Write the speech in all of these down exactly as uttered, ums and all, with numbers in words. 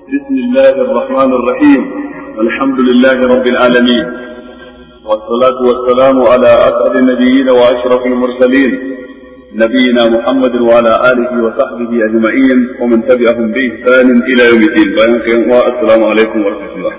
بسم الله الرحمن الرحيم. الحمد لله رب العالمين، والصلاة والسلام على أسعد النبيين وأشرف المرسلين نبينا محمد وعلى آله وصحبه أجمعين ومن تبعهم بإحسان إلى يوم الدين. السلام عليكم ورحمة الله.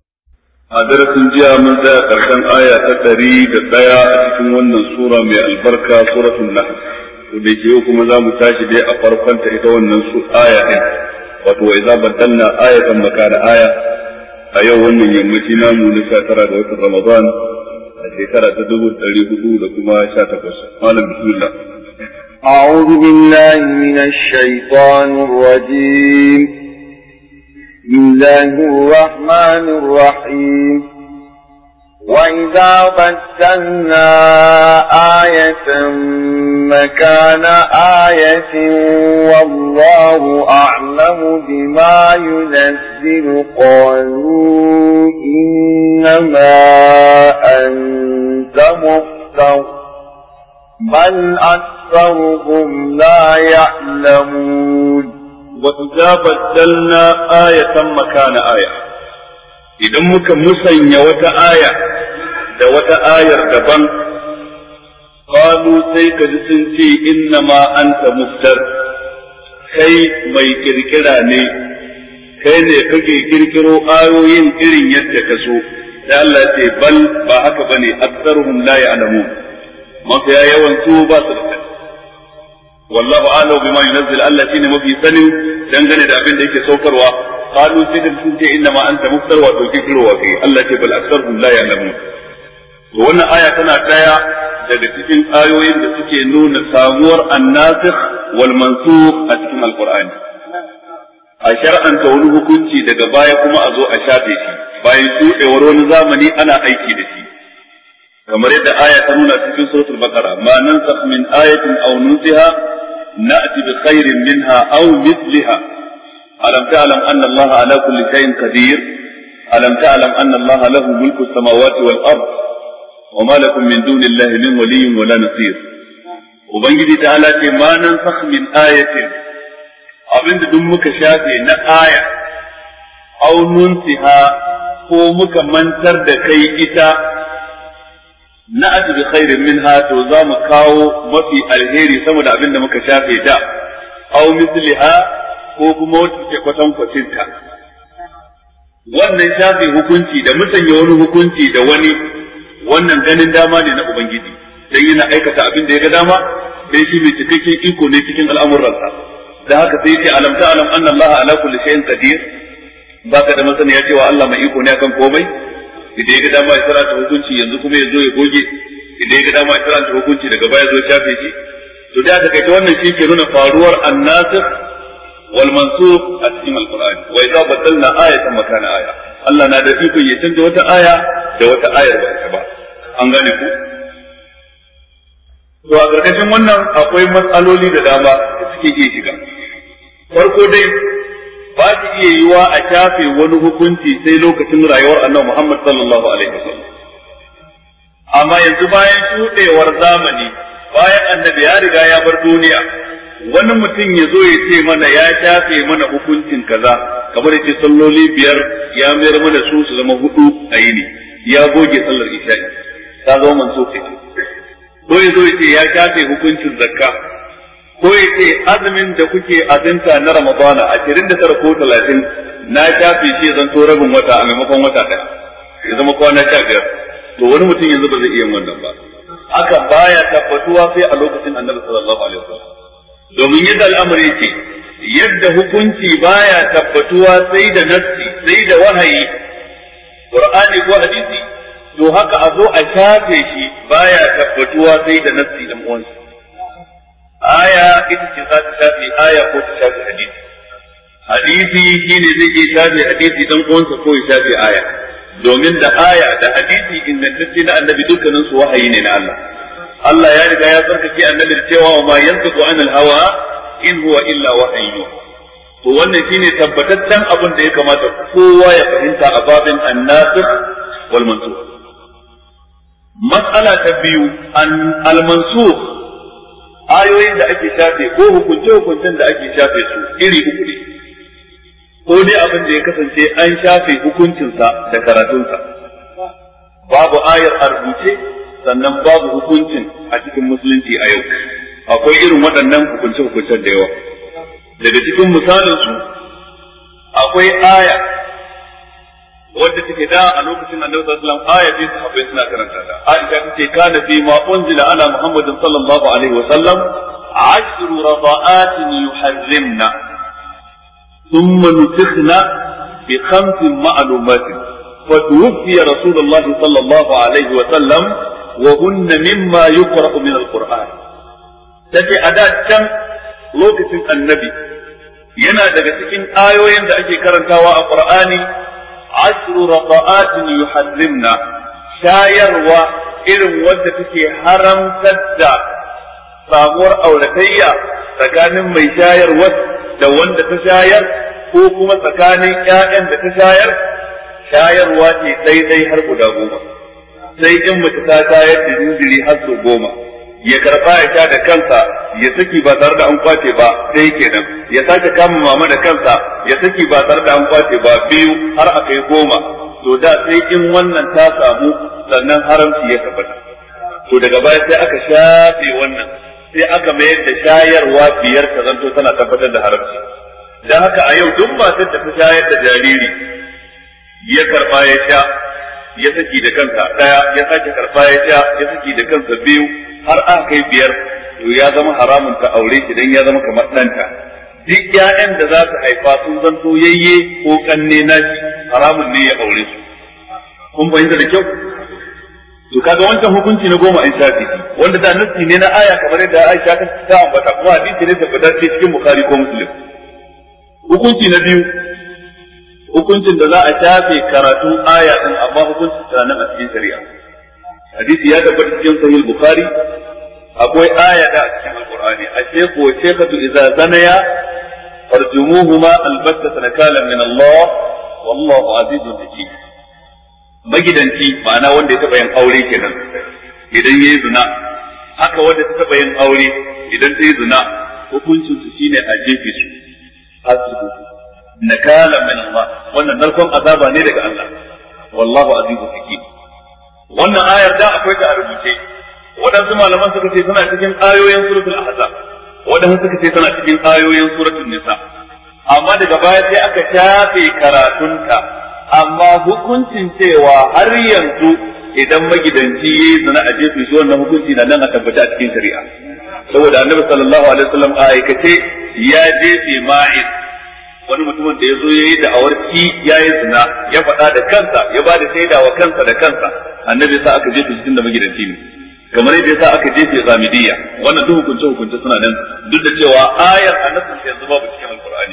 درس جاء من ذا كان آية تريد الديا تكون سورة من البركة سورة النحل، وديكيوكم ذا متاجد أفرقا تكون آية wato wa idza badalna ayatan makana aya a yau wannan yammaci namu na sha tara ga watan Ramadan a shekara ta dubu ɗari hudu da kuma sha takwas. Malam bismillah. أعوذ بالله من الشيطان الرجيم. بسم الله الرحمن الرحيم. وإذا بدلنا آية مكان آية والله أعلم بما ينزل قالوا إنما أنت مفتر بل أكثرهم لا يعلمون. وإذا بدلنا آية مكان آية إذا مك مسن وتا آية da wata ayar daban qalu sai ka ji sun ce innama anta muftar, kai mai kirkira ne, kai ne kake kirkiro ayoyin irin yadda ka so. da Allah ce bal ba haka bane, aktsaruhum la ya'lamun, mafiya yawan su ba su da sani. wallahu a'lamu bima yunzil, Allah shine mafi sani dangane da abin da yake saukarwa. qalu sai ka ji sun ce innama anta muftar, wato kirkirowa kai. Allah ce bal aktsaruhum la ya'lamun. to wannan aya tana daya daga cikin ayoyin da suke nuna samuwar annasikh wal mansukh a cikin alqur'ani. a shar'anta wani hukunci daga baya kuma a zo a shafe shi bayan shuɗewar wani zamani ana aiki da shi, kamar yadda aya ta nuna cikin suratul baqara, ma nansakh min ayatin aw nunsiha na'ti bi khairin minha aw mithliha alam ta'lam anna allaha ala kulli shay'in qadir alam ta'lam anna allaha lahu mulku as-samawati wal ard وما لكم من دون الله من ولي ولا نصير. ubangiji ta ala ce ma nan sakh min ayatin, abinda duk muka shafe na aya aw nunsiha ko muka mantar da kai ita na ati bi khairin minha, to za mu kawo mafi alheri sama da abinda muka shafe da, aw misliha ko kuma wata ce kwatan kwacinta. wannan shafe hukunci da musanya wani hukunci da wani, wannan ganin dama ne na Ubangiji, dan yana aikata abin da ya ga dama, dai shi mai cikakken iko ne cikin al'amuransa. da haka sai ce alam ta'lam anna Allah ala kulli shay'in qadir, baka da masaniya cewa Allah mai iko ne akan komai. idan ya ga dama ya tsara hukunci yanzu kuma ya zo ya goge, idan ya ga dama ya tsara hukunci daga baya zo ya shafe shi. to da haka kai ta wannan shi ke nuna faruwar annasikh wal mansukh a cikin alqur'ani. wa idza badalna ayatan makana aya, Allah na da iko ya canza wata aya da wata ayar ba ta ba. an gane ku? To a ƙarƙashin wannan akwai matsaloli da dama da suke iya shiga. Farko dai, ba su iya yiwa a shafe wani hukunci sai lokacin rayuwar annabi Muhammad sallallahu alaihi wasallam. Amma yanzu bayan shuɗewar zamani, bayan annabi ya riga ya bar duniya, wani mutum ya zo ya ce mana ya shafe mana hukuncin kaza, kamar ya ce salloli biyar ya mayar mana su su zama hudu a yini, ya goge sallar isha'i. ta zo mansuki. ko ya zo ya ce ya shafe hukuncin zakka, ko ya ce azumin da kuke azinta na Ramadana ashirin da tara ko talatin na shafe shi zan to rabin wata a maimakon wata ɗaya, ya zama kwana sha biyar. to wani mutum yanzu ba zai iya wannan ba. haka baya tabbatuwa sai a lokacin Annabi sallallahu alaihi wasallam, domin yadda al'amari yake, yadda hukunci baya tabbatuwa sai da nassi, sai da wahayi, Qur'ani ko hadisi, to haka a zo a shafe shi baya tabbatuwa sai da nassi dan uwansa. aya ita ce za ta shafe aya ko ta shafe hadisi, hadisi shine zai iya shafe hadisi dan uwansa ko ya shafe aya, domin da aya da hadisi ingantacce na annabi dukkanin su wahayi ne na Allah. Allah ya riga ya tsarkake annabi da cewa wa ma yantiqu anil hawa in huwa illa wahyu. to wannan shine tabbataccen abin da ya kamata kowa ya fahimta a babin annasikh wal mansukh. Mas'ala ta biyu, al-mansukh, ayoyin da ake shafe ko hukunce-hukuncen da ake shafe su iri uku ne. ko dai abin da ya kasance an shafe hukuncinsa da karatunsa, babu ayar a rubuce sannan babu hukuncin a cikin musulunci a yau. Akwai irin waɗannan hukunce-hukuncen da yawa. Daga cikin misalinsu akwai aya wadda take da a lokacin Annabi sallallahu alaihi wasallam aya ce sahabbai suna karanta ta. Aisha tace kana fi ma unzila ala Muhammadin sallallahu alaihi wasallam ashru rada'atin yuharrimna thumma nutikhna bi khamsin ma'lumatin wa tuwfiya Rasulullah sallallahu alaihi wasallam wa hunna mimma yuqra'u min al-Qur'an. Tace a da can lokacin Annabi yana daga cikin ayoyin da ake karantawa a Qur'ani ashru rada'atin yuharrimna, shayarwa irin wanda take haramtar da samuwar auratayya tsakanin mai shayarwa da wanda ta shayar ko kuma tsakanin ƴaƴan da ta shayar. Shayarwa ce daidai har guda goma, sai in mace ta shayar da jinjiri har sau goma, ya karba ya sha da kansa ya saki ba tare da an kwace ba sai kenan, ya sake kama mama da kansa ya saki ba tare da an kwace ba biyu har aka yi goma. To da sai in wannan ta samu sannan haramci ya tabbata. To daga baya sai aka shafe wannan, sai aka mayar da shayarwa biyar ta zanto tana tabbatar da haramci. Dan haka a yau duk matar da ta shayar da jariri ya karba ya sha ya saki da kansa daya, ya sake karba ya sha ya saki da kansa biyu har aka kai biyar, to ya zama haramun ta aure shi dan ya zama kamar ɗanta. Duk ƴaƴan da za su haifa sun zanto yayye ko kanne nashi, haramun ne ya aure su. Kun fahimta da kyau? To kaga wancan hukunci na goma an shafi wanda da nassi ne na aya kamar yadda Aisha ta ambata, kuma hadisi ne tabbatacce cikin Bukhari ko Muslim. Hukunci na biyu, hukuncin da za a shafe karatun aya din amma hukuncin ta nan a cikin shari'a. Hadisi ya tabbata cikin Sahih Bukhari, akwai aya da a cikin Al-Qur'ani, ash-shaykhu wa shaykhatu idza zanaya farjumuhuma albatta nakalan min Allah wallahu azizun hakim. Magidanci ma'ana wanda ya taba yin aure kenan idan yayi zina, haka wanda ta taba yin aure idan ta yi zina, hukuncin su shine a jefe su hasibu nakalan min Allah. Wannan narkon azaba ne daga Allah, wallahu azizun hakim. Wannan ayar da akwai ta a rubuce, waɗansu malaman suka ce tana cikin ayoyin suratul ahzab, waɗansu suka ce tana cikin ayoyin suratul nisa, amma daga baya sai aka shafe karatunta. Amma hukuncin cewa har yanzu idan magidanci yayi zina a jefe shi, wannan hukunci na nan a tabbata a cikin shari'a, saboda Annabi sallallahu alaihi wasallam a aikace ya jefe Ma'in, wani mutumin da ya zo yayi da awarki yayi zina, ya faɗa da kansa, ya ba da shaida wa kansa da kansa. Annabi sa aka jefe shi tunda magidanci ne, kamar yadda yasa aka jefe Zamidiyya. Wannan duk hukunce hukunce suna nan, duk da cewa ayar annabi yanzu babu cikin Alqur'ani.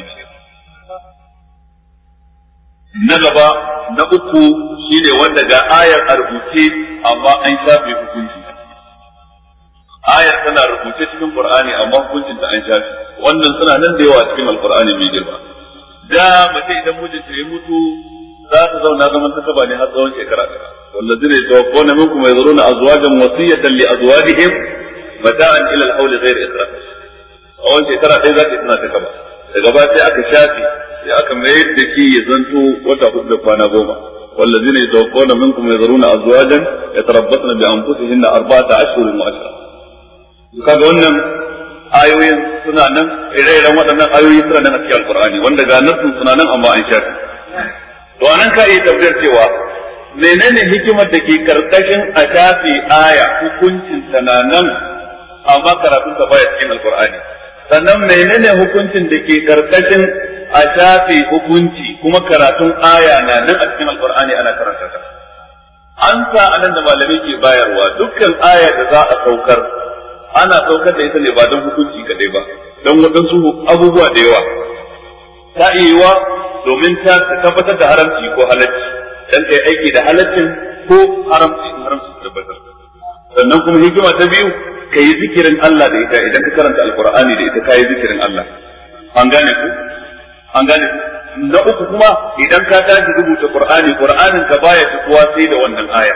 Na gaba na uku shine wanda ga ayar a rubuce amma an shafe hukunci. Ayar tana rubuce cikin Qur'ani amma hukuncin ta an shafe. Wannan suna nan da yawa cikin Alqur'ani mai girma. Da mace idan mijinta ya mutu za ta zauna zaman ta kaba ne har tsawon shekara ɗaya. والذين يتوفون منكم ويذرون أزواجا وصية لأزواجهم متاعا إلى الحول غير إخراج. أول شكرا ɗaya za ta tana ta kaba. Daga ba sai aka shafe, sai aka mayar da shi ya zanto wata hudu da kwana goma. والذين يتوفون منكم ويذرون أزواجا يتربصن بأنفسهن أربعة أشهر وعشرة. kaga wannan ayoyin suna nan, ire-iren waɗannan ayoyi suna nan a cikin Alƙur'ani wanda ga nassun suna nan amma an shafe. To anan ka iya tabbatar cewa menene hikimar da ke karkashin a shafe aya hukuncin ta na nan amma karatun ta baya cikin Alƙur'ani, sannan menene hukuncin da ke karkashin a shafe hukunci kuma karatun aya na nan a cikin Alƙur'ani ana karanta ta. An sa anan da malamai ke bayarwa, dukkan aya da za a saukar ana saukar da ita ne ba don hukunci kadai ba, don waɗansu abubuwa da yawa. Ta iya domin ta tabbatar da haramci ko halacci, dan kai aiki da halaccin ko haramci haramci tabbatar. Sannan kuma hikima ta biyu, kai zikirin Allah da ita. Idan ka karanta Alqur'ani da ita kai zikirin Allah. An gane ku? An gane ku? Na uku kuma idan ka tashi rubuta Qur'ani, Qur'anin ka baya tukuwa sai da wannan aya.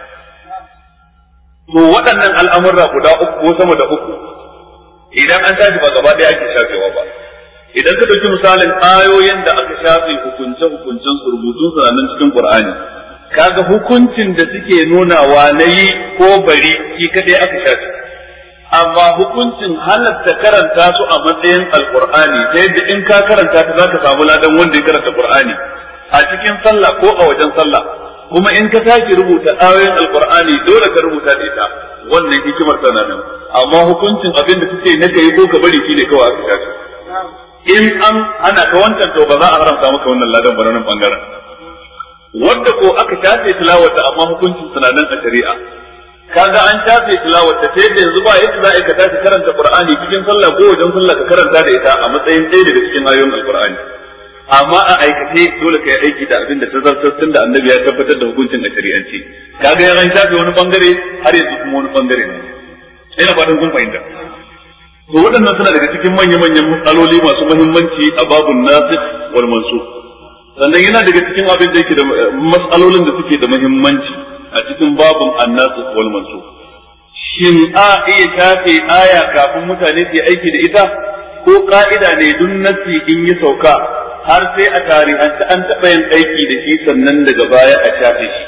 To waɗannan al'amurra guda uku ko sama da uku, idan an tashi ba gaba ɗaya ake shafewa ba. idan ka dauki misalin ayoyin da aka shafe hukunce hukuncen su rubutun su nan cikin Qur'ani kaga hukuncin da suke nunawa nayi ko bari shi kadai aka shafe amma hukuncin halatta karanta su a matsayin alqur'ani ta yadda in ka karanta ta zaka samu ladan wanda ya karanta Qur'ani a cikin sallah ko a wajen sallah kuma in ka tashi rubuta ayoyin alqur'ani dole ka rubuta da ita wannan hikimar tana nan amma hukuncin abin da suke na kai ko ka bari shi ne kawai aka shafe in an ana ka wancan to ba za a haramta maka wannan ladan ba nan bangaren wanda ko aka shafe tilawata amma hukuncin sunanan a shari'a kaga an shafe tilawata sai da yanzu ba yadda za a ka tashi karanta Qur'ani cikin sallah ko wajen sallah ka karanta da ita a matsayin ɗaya daga cikin ayoyin Al-Qur'ani amma a aikace dole ka yi aiki da abin da ta zartar tun da annabi ya tabbatar da hukuncin a shari'ance kaga ya an shafe wani bangare har yanzu kuma wani bangare ne ina fatan kun fahimta to waɗannan suna daga cikin manya-manyan matsaloli masu muhimmanci a babun nasikh wal mansukh sannan yana daga cikin abin da yake da matsalolin da suke da muhimmanci a cikin babun an-nasikh wal mansukh shin a iya shafe aya kafin mutane su yi aiki da ita ko ka'ida ne duk nasi in yi sauka har sai a tarihanta an taɓa yin aiki da shi sannan daga baya a shafe shi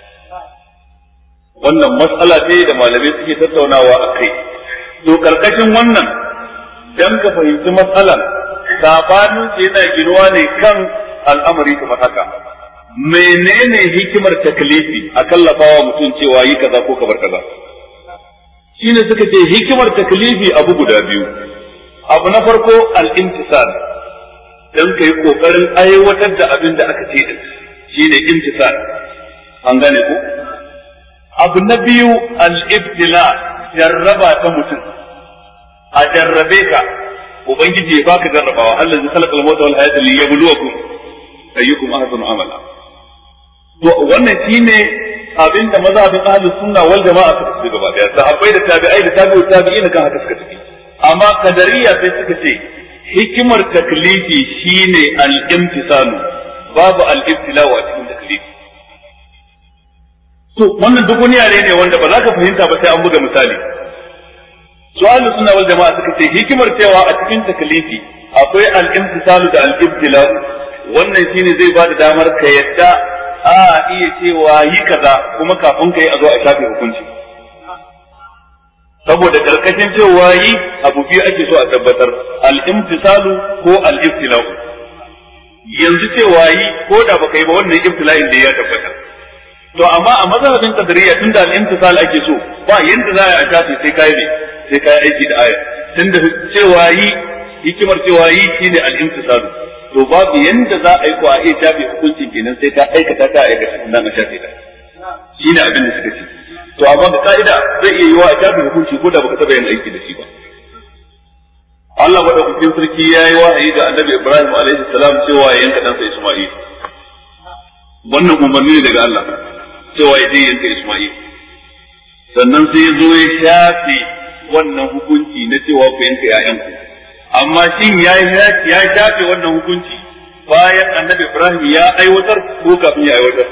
wannan matsala ce da malamai suke tattaunawa a kai to karkashin wannan dan ka fahimci matsalar sabanin ce yana ginuwa ne kan al'amari kamar haka menene hikimar taklifi a kallafawa mutum cewa yi kaza ko kabar kaza shine suka ce hikimar taklifi abu guda biyu abu na farko al-imtisal dan kai kokarin aiwatar da abin da aka ce shine imtisal an gane ko abu na biyu al-ibtila jarraba ta mutum a jarrabe ka ubangiji ya baka jarrabawa Allah zai khalaqa al-mauta wal hayata liyabluwakum ayyukum ahsanu amala to wannan shine abinda mazhabin ahlus sunna wal jama'a suka ci gaba daya sahabbai da tabi'ai da tabi'ut tabi'in kan haka suka tafi amma kadariya sai suka ce hikimar taklifi shine al-imtisalu babu al-ibtila wa cikin taklifi to wannan duk wani yare ne wanda ba za ka fahimta ba sai an buga misali su'alu sunna wal jama'a suka ce hikimar cewa a cikin taklifi akwai al-imtisalu da al-ibtila wannan shine zai ba da damar ka yadda a iya cewa yi kaza kuma kafin kai a zo a shafe hukunci saboda karkashin cewa yi abu biyu ake so a tabbatar al-imtisalu ko al-ibtila yanzu cewa yi ko da baka yi ba wannan ibtila'in da ya tabbata to amma a mazhabin qadariyya tunda al-imtisal ake so ba yanda za a shafe sai kai ne sai kai aiki da aya tunda cewa yi hikimar cewa yi shine al-imtisal to babu yanda za a yi ko a iya shafe hukuncin kenan sai ka aikata ta aikata sannan a shafe ta shine abin da suka ce to amma da ka'ida zai iya yiwa a shafe hukunci ko da baka taba yin aiki da shi ba Allah madaukakin sarki yayi wahayi ga Annabi Ibrahim alaihi salam cewa ya yanka ɗansa Isma'il wannan umarni ne daga Allah cewa ya je yanka Isma'il sannan sai zo ya shafe wannan hukunci na cewa ku yanka ƴaƴanku amma shin ya ya shafe wannan hukunci bayan Annabi Ibrahim ya aiwatar ko kafin ya aiwatar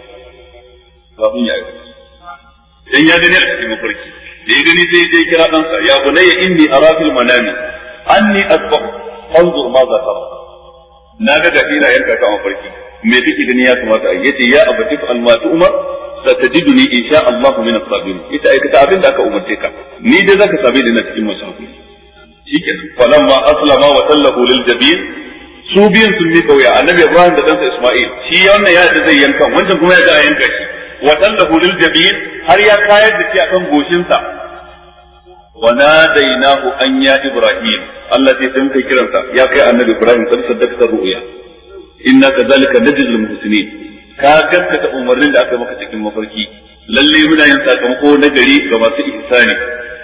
kafin ya aiwatar dan ya gani a cikin mafarki da ya gani sai ya kira ɗansa ya bunayya inni ara fil manami anni asbah anzur ma za tara na ga gafi na yanka ta mafarki me kike gani ya kamata a yace ya abati fa alma umar satajiduni insha Allah min as-sabirin ita aikata abin da aka umarce ka ni dai zaka sabe da na cikin masu hakuri shikenan falamma aslama wa tallahu lil jabin su biyan sun mi kauya annabi Ibrahim da dansa Isma'il shi wannan ya da zai yanka wancan kuma ya ga a yanka shi wa tallahu lil jabin har ya kayar da shi akan goshin sa wa nadainahu an ya Ibrahim Allah sai sun kai kiransa ya kai annabi Ibrahim sai saddaka ru'ya inna kadhalika najzil muhsinin ka gaskata umarnin da aka maka cikin mafarki lalle muna yin sakamako na gari ga masu ihsani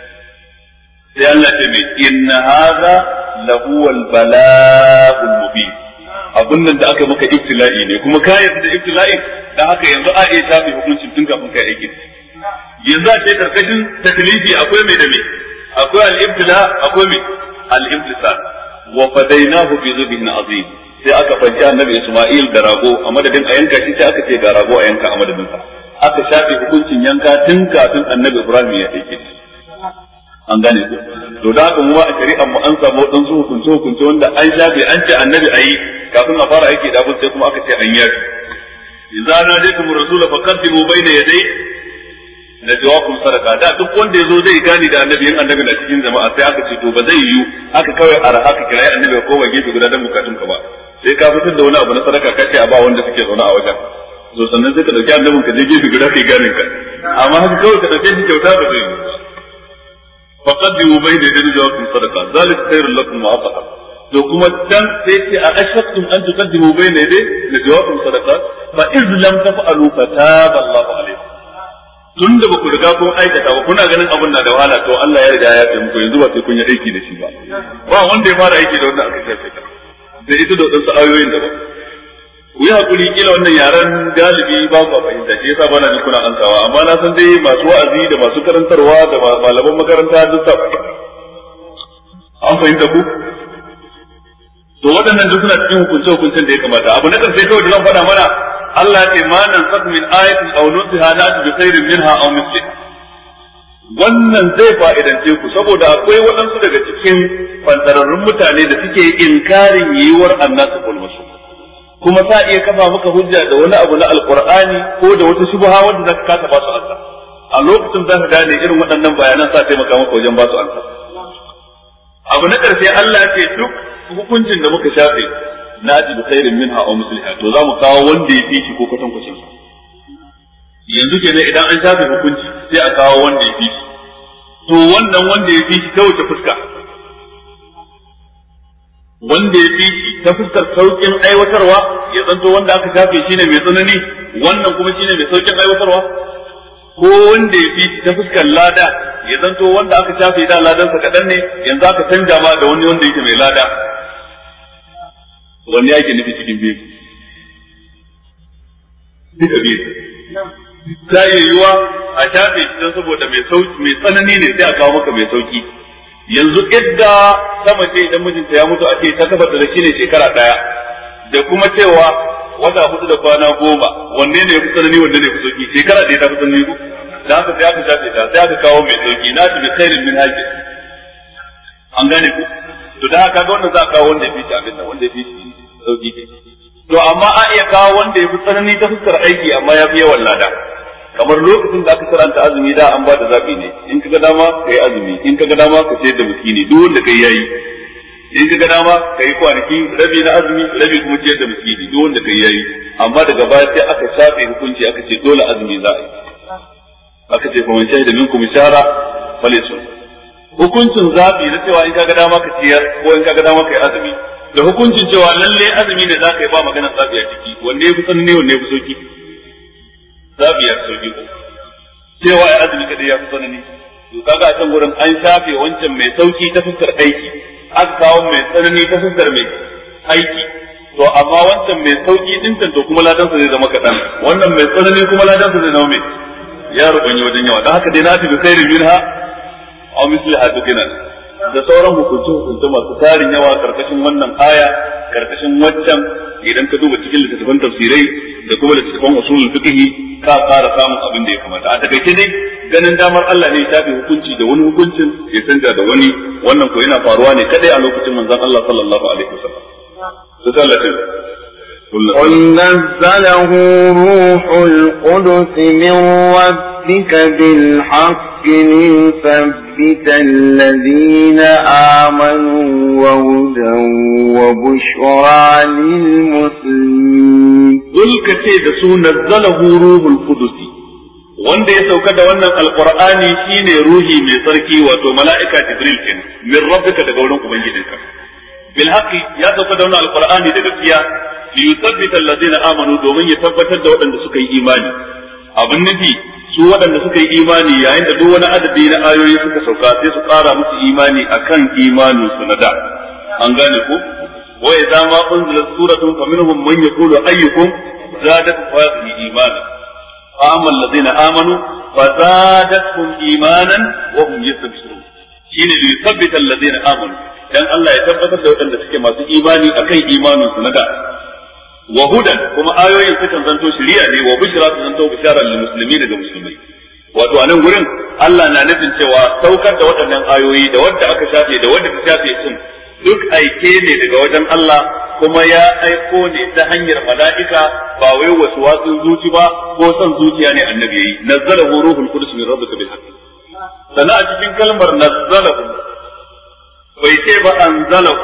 sai Allah ta ce inna hadha lahu al bala'ul mubin abun nan da aka maka ibtila'i ne kuma ka yarda da ibtila'i dan haka yanzu a iya tafi hukuncin tun kafin kai aiki yanzu a ce karkashin taklifi akwai mai da mai akwai al-ibtila akwai mai al-imtisal wa fadainahu bi dhibhin azim sai aka fanci annabi Isma'il da rago a madadin a yanka shi sai aka ce ga rago a yanka a madadin sa aka shafe hukuncin yanka tun kafin annabi Ibrahim ya aike shi an gane ku to da haka mu a shari'ar mu an samu wadansu hukunce hukunce wanda an shafe an ce annabi ayi kafin a fara aiki da abin sai kuma aka ce an yafi idza nadaytum rasula faqaddimu bayna yaday da jawabun sadaka da duk wanda yazo zai gani da annabi in annabi na cikin jama'a sai aka ce to ba zai yiwu aka kawai ara aka kira annabi ko ba gefe guda dan bukatun ka ba sai ka fitar da wani abu na sadaka kace a ba wanda suke zaune a wajen to sannan sai ka dauki annabin ka je gefe guda kai ganin ka amma haka kawai ka dauke shi kyauta ba zai yiwu faqaddimu bayna yaday jawabun sadaka zalika khairul lakum wa atahar to kuma dan sai ce a ashaqtum an tuqaddimu bayna yaday jawabun sadaka fa iz lam taf'alu fataba Allahu alaykum tun da baku riga kun aikata ba kuna ganin abin na da wahala to Allah ya riga ya ce muku yanzu ba sai kun yi aiki da shi ba ba wanda ya fara aiki da wannan aka shafe ta da ita da wadansu ayoyin da ba ku yi hakuri kila wannan yaran galibi ba ku fahimta shi yasa bana ji kuna ansawa amma na san dai masu wa'azi da masu karantarwa da malaman makaranta duk ta an fahimta ku to waɗannan duk suna cikin hukunce hukuncen da ya kamata abu na karshe kawai da zan faɗa mana Allah ce ma nan sat min ayatin aw nunsiha na'ti bi khairin minha aw mithliha wannan zai fa'idance ku saboda akwai waɗansu daga cikin fantararrun mutane da suke inkarin yiwuwar annasu kul masu kuma sa iya kafa maka hujja da wani abu na alqur'ani ko da wata shubha wanda zaka kasa ba su ansa a lokacin zaka gane irin waɗannan bayanan sa taimaka maka wajen ba su ansa abu na ƙarshe Allah ce duk hukuncin da muka shafe na ji bi khairin minha aw misliha to za mu kawo wanda ya fi shi ko kwatan kwacin sa yanzu kenan idan an shafe hukunci sai a kawo wanda ya fi shi to wannan wanda ya fi shi ta wace fuska wanda ya fi shi ta fuskar saukin aiwatarwa ya zanto wanda aka shafe shine mai tsanani wannan kuma shine mai saukin aiwatarwa ko wanda ya fi shi ta fuskar lada ya zanto wanda aka shafe da ladansa kaɗan ne yanzu aka canja ma da wani wanda yake mai lada wanne yake nufi cikin biyu duka biyu ta yi yiwuwa a shafe shi don saboda mai sauki mai tsanani ne sai a kawo maka mai sauki yanzu idda sama ce idan mijinta ya mutu a ce ta tabbata da shi ne shekara daya da kuma cewa wata hudu da kwana goma wanne ne ya fi tsanani wanne ne ya fi sauki shekara ɗaya ta fi tsanani ko da haka sai aka shafe ta sai aka kawo mai sauki na ta bi khairin min haƙi an gane ku to da haka ga wannan za a kawo wanda ya fi shi abin nan wanda ya fi shi sauki to amma a iya kawo wanda ya fi tsanani ta fuskar aiki amma ya fi yawan lada kamar lokacin da aka karanta azumi da an ba da zaɓi ne in ka ga dama ka yi azumi in ka ga dama ka sayar da miskini duk wanda kai yayi in ka ga dama ka yi kwanaki rabi na azumi rabi kuma sayar da miskini duk wanda kai yayi amma daga baya sai aka shafe hukunci aka ce dole azumi za a yi aka ce fa man shahida minkum shahra falyasum hukuncin zaɓi na cewa in ka ga dama ka ciyar ko in ka ga dama ka yi azumi da hukuncin cewa lalle azumi ne za ka yi ba maganar zaɓi a ciki wanne ya fi tsanani wanne ya fi sauki zaɓi ya fi sauki ko cewa ya azumi kadai ya fi tsanani to kaga a can gurin an shafe wancan mai sauki ta fuskar aiki aka kawo mai tsanani ta fuskar mai aiki to amma wancan mai sauki din to kuma ladansa zai zama kaɗan wannan mai tsanani kuma ladansa zai zama mai ya rubanyi wajen yawa don haka dai na fi bi khairin minha aw misliha dukinan da sauran hukunce-hukunce masu tarin yawa karkashin wannan aya karkashin waccan idan ka duba cikin littattafan tafsirai da kuma littattafan usulul fiqh ka fara samun abin da ya kamata a takaice dai ganin damar Allah ne ya shafe hukunci da wani hukuncin ya canja da wani wannan ko yana faruwa ne kadai a lokacin manzon Allah sallallahu alaihi wasallam to Allah قل نزله روح القدس من ربك بالحق ليثبت الذين آمنوا وهدى وبشرى للمسلمين قل كتيد سو نزله روح القدس wanda ya sauka da wannan alqur'ani shine ruhi mai sarki wato mala'ika jibril kin min rabbika daga wurin ubangijinka bil haqqi ya sauka da wannan alqur'ani da gaskiya li yuthabbita alladhina amanu domin ya tabbatar da waɗanda suka yi imani abin nufi su waɗanda suka yi imani yayin da duk wani adadi na ayoyi suka sauka sai su ƙara musu imani akan imanin su na da an gane ko wa idza ma unzilat suratun faminhum man yaqulu ayyukum zadat hadhihi imana fa amma alladhina amanu fazadatuhum imanan wa hum yastabshirun shine li yuthabbita alladhina amanu dan Allah ya tabbatar da waɗanda suke masu imani akan imanin su na da wa hudan kuma ayoyin sukan zanto shiriya ne wa bushra su zanto bishara lil muslimin da musulmai wato anan gurin Allah na nufin cewa saukar da waɗannan ayoyi da wanda aka shafe da wanda ta shafe sun duk aike ne daga wajen Allah kuma ya aiko ne ta hanyar mala'ika ba wai wasu wasu zuci ba ko son zuciya ne annabi yayi nazzalahu ruhul qudus min rabbika bil haqq sana a cikin kalmar nazzalahu bai ce ba anzalahu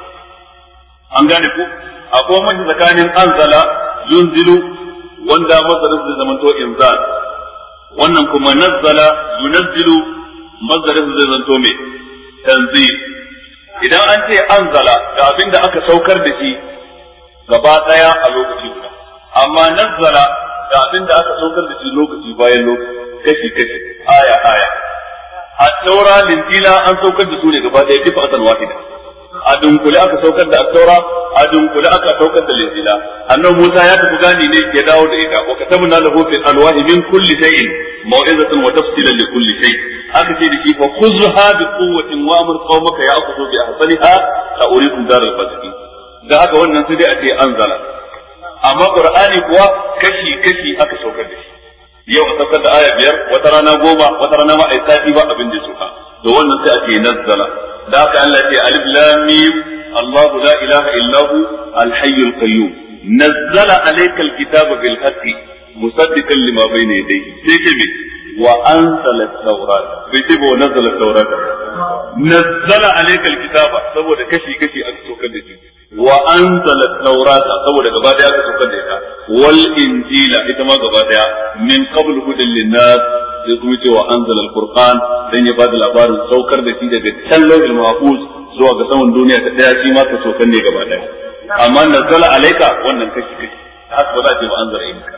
an gane ku akwai mace tsakanin anzala yunzilu wanda masarin zai zamanto inzal wannan kuma nazzala yunazzilu masarin zai zanto mai tanzil idan an ce anzala da abinda aka saukar da shi gaba daya a lokaci guda amma nazzala da abinda aka saukar da shi lokaci bayan lokaci kashi kashi aya aya a taura linjila an saukar da su ne gaba daya kifa asan wahida a dunkule aka saukar da at-taura a dunkule aka saukar da linjila annabi Musa ya tafi gani ne ya dawo da ita wa katabna lahu fil alwahi min kulli shay'in maw'izatan wa tafsilan li kulli shay aka ce da shi fa khuzha bi quwwatin wa amr qaumaka ya'khudhu bi ahsaniha la uriikum daral fasiqin da haka wannan sai dai a ce anzala amma qur'ani kuwa kashi kashi aka saukar da shi yau a saukar da aya biyar wata rana goma wata rana ma ai sati ba abin da suka to wannan sai a ce nazzala da haka Allah ya ce alif lam mim Allah la ilaha illa hu al-hayy al-qayyum nazzala alayka al-kitaba bil haqqi musaddiqan lima bayna yadayhi sai ce me wa anzala at-taurat bai ce ba nazzala at-taurat nazzala alayka al-kitaba saboda kashi kashi aka saukar da shi wa anzala at-taurat saboda gaba daya aka saukar da ita wal injila ita ma gaba daya min qabl hudan lin-nas sai kuma ce wa anzala al-qur'an dan ya bada labarin saukar da shi daga can lawhil mahfuz zuwa ga saman duniya ta daya shi ma ka saukar ne gaba daya amma nazzala alayka wannan kashi kashi haka ba za a ce ba anzala ilayka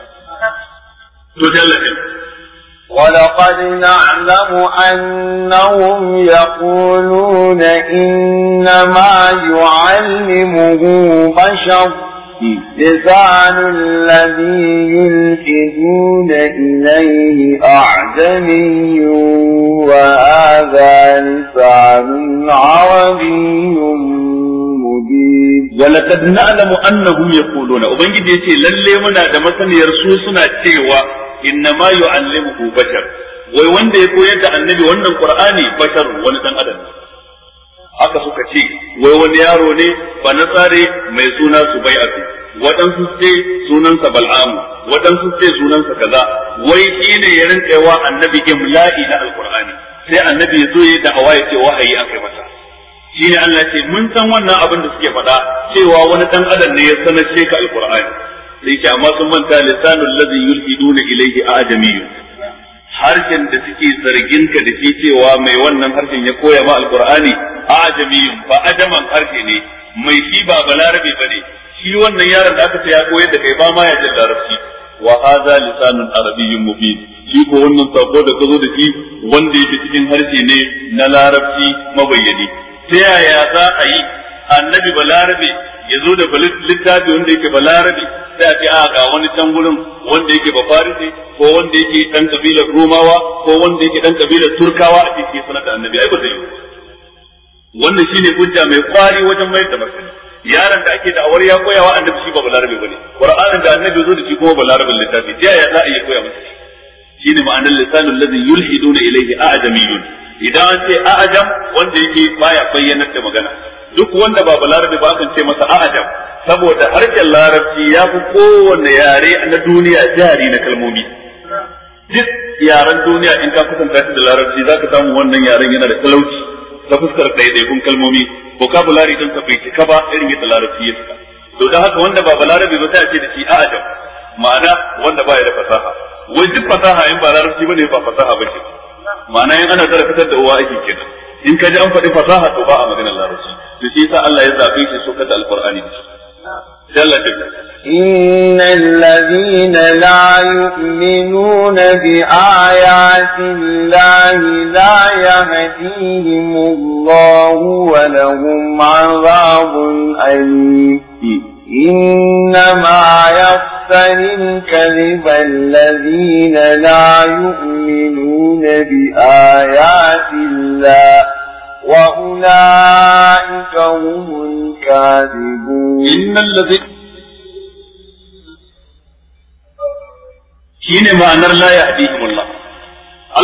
to dallaka ولقد نعلم أنهم يقولون إنما يعلمه بشر لسان الذي يلحدون إليه أعجمي وهذا لسان عربي مبين ولقد نعلم أنهم يقولون وبنجد يتي للي منا دمسن يرسوسنا تيوى إنما يعلمه بشر wai wanda ya koyar da annabi wannan qur'ani bashar wani dan adam aka suka ce wai wani yaro ne ba nasare mai suna subai'atu waɗansu ce sunansa bal'amu waɗansu ce sunansa kaza wai shi ne ya rinka yawa annabi imla'i na alqur'ani sai annabi ya zo ya da'awa ya ce wahayi akai masa shine Allah ce mun san wannan abin da suke faɗa cewa wani dan adam ne ya sanar ka alqur'ani sai ke amma sun manta lisanul ladhi yulhiduna ilayhi a'jamiyyun harshen da suke zargin ka da shi cewa mai wannan harshen ya koya ma alqur'ani a'jamiyyun ba ajaman harshe ne mai shi ba balarabe bane shi wannan yaron da aka ce ya koyar da kai ba ma ya jin larabci wa hadha lisanun arabiyyun mubin shi ko wannan sako da kazo da shi wanda yake cikin harshe ne na larabci mabayyani ta yaya za a yi annabi balarabe ya zo da littafi wanda yake balarabe sai a ce a ga wani can gurin wanda yake ba farisi ko wanda yake dan kabilar romawa ko wanda yake dan kabilar turkawa a cikin sanar da annabi ai ba zai yi wannan shine hujja mai kwari wajen mai da martani yaron da ake da'awar ya koya wa annabi shi ba balarabe bane qur'anin da annabi zo da shi kuma balarabin littafi sai ya za a iya koya masa shine ma'anar lisanul ladhi yulhiduna ilayhi a'jamiyyun idan an ce a'jam wanda yake baya bayyanar da magana duk wanda ba balarabe ba kan ce masa a'jam saboda harshen larabci ya fi kowanne yare na duniya jari na kalmomi duk yaren duniya in ka kusanta shi da larabci zaka samu wannan yaren yana da talauci ta fuskar ɗaiɗaikun kalmomi vocabulary din ka bai cika ba irin yadda larabci ya cika to dan haka wanda ba balarabe ba sai a ce da shi a'jam ma'ana wanda ba ya da fasaha wai duk fasaha in ba larabci bane ba fasaha bace ma'ana in ana zara fitar da uwa ake kenan in ka ji an faɗi fasaha to ba a maganar larabci to shi yasa Allah ya zabe shi so kada alqur'ani إن الذين لا يؤمنون بآيات الله لا يهديهم الله ولهم عذاب أليم إنما يفتري الكذب الذين لا يؤمنون بآيات الله وأولئك هم الكاذبون إن الذين shine ma'anar la yahdihim Allah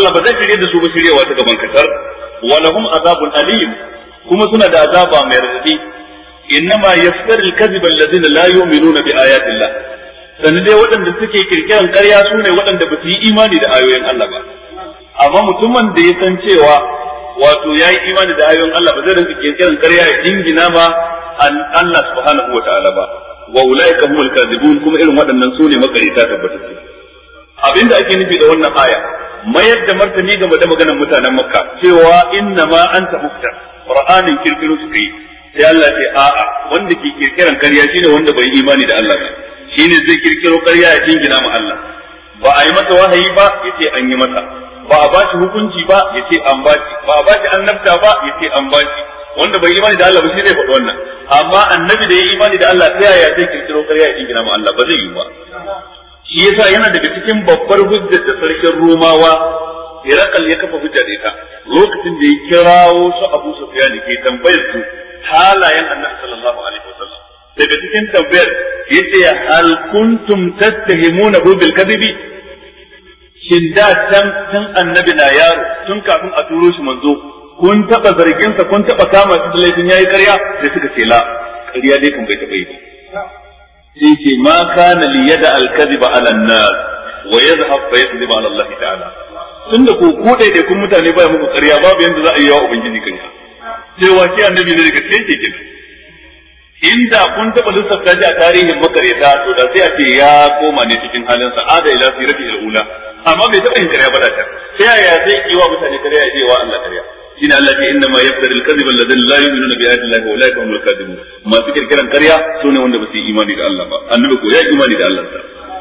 Allah ba zai shirye da su ba shiryewa ta gaban kasar wa lahum azabun alim kuma suna da azaba mai radadi innama yaftaril kadhiba alladhina la yu'minuna bi ayati Allah sannan dai waɗanda suke kirkiran ƙarya su ne waɗanda ba su yi imani da ayoyin Allah ba amma mutumin da ya san cewa wato ya yi imani da ayoyin Allah ba zai rinka kirkiran ƙarya ya dingina ma an Allah subhanahu wa ta'ala ba wa ulaika humul kadhibun kuma irin waɗannan su ne makarita tabbatattu abinda ake nufi da wannan aya mayar da martani game da maganar mutanen Makka cewa inna ma anta muftar qur'anin kirkiro suka yi sai Allah ce a'a wanda ke kirkiran ƙarya shine wanda bai imani da Allah ba shine zai kirkiro ƙarya ya dingina ma Allah ba a yi masa wahayi ba yace an yi masa ba a bashi hukunci ba yace an bashi ba a bashi annabta ba yace an bashi wanda bai imani da Allah ba shi zai faɗi wannan amma annabi da ya imani da Allah ta yaya zai kirkiro ƙarya ya dingina ma Allah ba zai yi ba shi yasa yana daga cikin babbar hujjar da sarkin Romawa Herakal ya kafa hujja da ita lokacin da ya kirawo su Abu Sufyan ke tambayar su halayen Annabi sallallahu alaihi wasallam daga cikin tambayar yace hal kuntum tattahimuna bil kadhibi shin da can tun Annabi na yaro tun kafin a turo shi manzo kun taba zargin sa kun taba kama shi da laifin yayi ƙarya sai suka ce la ƙarya dai kun bai taba yi ba sai ce ma kana li yada al kadhiba ala an-nas wa yadhhab fa yakdhiba ala Allah ta'ala tunda ko ku dai dai kun mutane ba muku ƙarya babu yanda za a yi wa ubangiji kanka cewa shi annabi ne daga cikin kekin inda kun taba lissafta shi a tarihin makareta to da sai a ce ya koma ne cikin halin sa'ada ila sirati al-ula amma bai taba yin ƙarya ba da ta sai ya zai yi wa mutane ƙarya ya je wa Allah ƙarya shine Allah ce inna ma yaftaru al-kadhiba alladhina la yu'minuna bi ayati Allah wa ulaika humul kadhibun masu kirkiran ƙarya sune wanda ba su yi imani da Allah ba annabi ko ya yi imani da Allah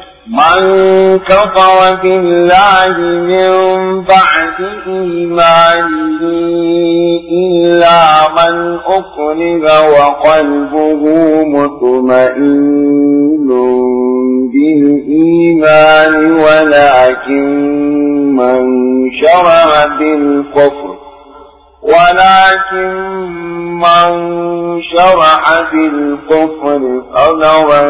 من كفر بالله من بعد إيمانه إلا من أكره وقلبه مطمئن بالإيمان ولكن من شرح بالكفر ولكن من شرح بالكفر صدرا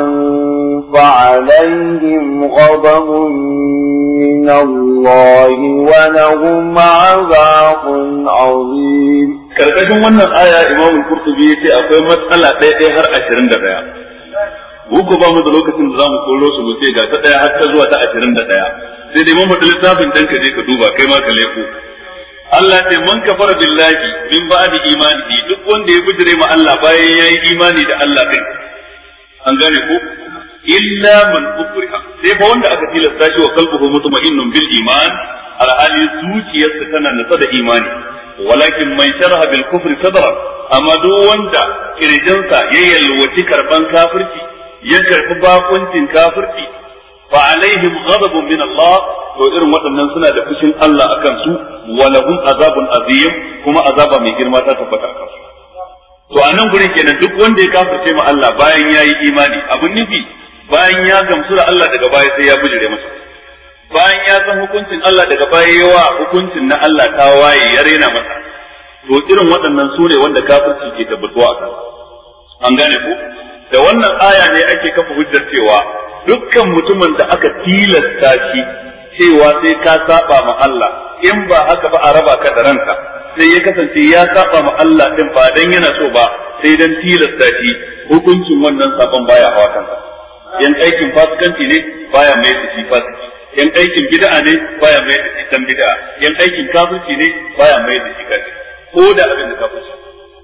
فعليهم غضب من الله ولهم عذاب عظيم. karkashin wannan aya Imam Al-Qurtubi yace akwai matsala ɗaya ɗaya har ashirin da ɗaya. Uku ba mu da lokacin da zamu koro su mu ce ga ta ɗaya har ta zuwa ta ashirin da ɗaya. Sai dai mun faɗi littafin dan ka je ka duba kai ma ka leko. Allah ce man kafara billahi min ba'di imanihi duk wanda ya bijire ma Allah bayan yayi imani da Allah kai an gane ko illa man ukriha sai ba wanda aka tilasta shi wa qalbuhu mutma'innun bil iman alhali zuciyarsa tana nasa da imani walakin man sharaha bil kufri sadra amma duk wanda kirjinsa ya yalwaci karban kafirci ya karbi bakuncin kafirci fa alaihim ghadabun min Allah to irin waɗannan suna da fushin Allah akan su wa lahum azabun azim kuma azaba mai girma ta tabbata akan su to anan gurin kenan duk wanda ya kafirce ma Allah bayan yayi imani abun nufi bayan ya gamsu da Allah daga baya sai ya bijire masa bayan ya san hukuncin Allah daga baya yawa hukuncin na Allah ta waye ya rena masa to irin waɗannan su ne wanda kafirci ke tabbatuwa akan an gane ku da wannan aya ne ake kafa hujjar cewa dukkan mutumin da aka tilasta shi cewa sai ka saba ma Allah in ba haka ba a raba ka da ranka sai ya kasance ya saba ma Allah din ba dan yana so ba sai dan tilasta shi hukuncin wannan saban baya hawa kanka yan aikin fasikanci ne baya mai da shi fasiki yan aikin bid'a ne baya mai da shi dan bid'a yan aikin kafirci ne baya mai da shi kafirci ko da abin da kafirci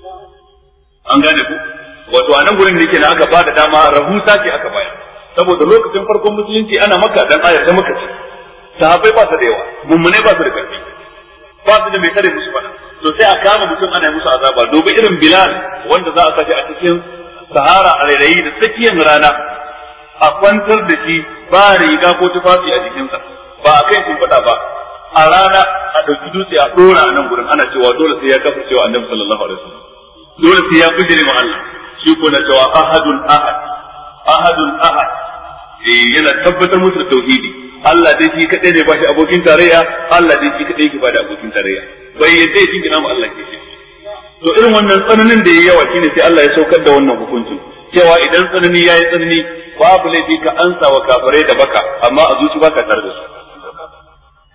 an gane ku wato anan gurin da yake na aka bada dama rahusa ce aka bayar saboda lokacin farkon musulunci ana maka dan ayar da maka ce sahabbai ba su da yawa mummune ba su da karfi ba su da mai tare musu fada to sai a kama mutum ana musu azaba dobe irin Bilal wanda za a sace a cikin sahara a rairayi da tsakiyar rana a kwantar da shi ba riga ko tufafi a jikinsa ba a kai sun fada ba a rana a ɗauki dutse a ɗora a nan gurin ana cewa dole sai ya kafa cewa annabi sallallahu alaihi wasallam dole sai ya bijire ma Allah shi ko na cewa ahadun ahad ahadun ahad eh yana tabbatar musu da tauhidi Allah dai shi kadai ne ba shi abokin tarayya Allah dai shi kadai yake ba da abokin tarayya bai yadda yake gina mu Allah ke shi to irin wannan tsananin da yayi yawa shine sai Allah ya saukar da wannan hukuncin cewa idan tsanani yayi tsanani babu laifi ka ansa wa kafirai da baka amma a zuci baka tare da su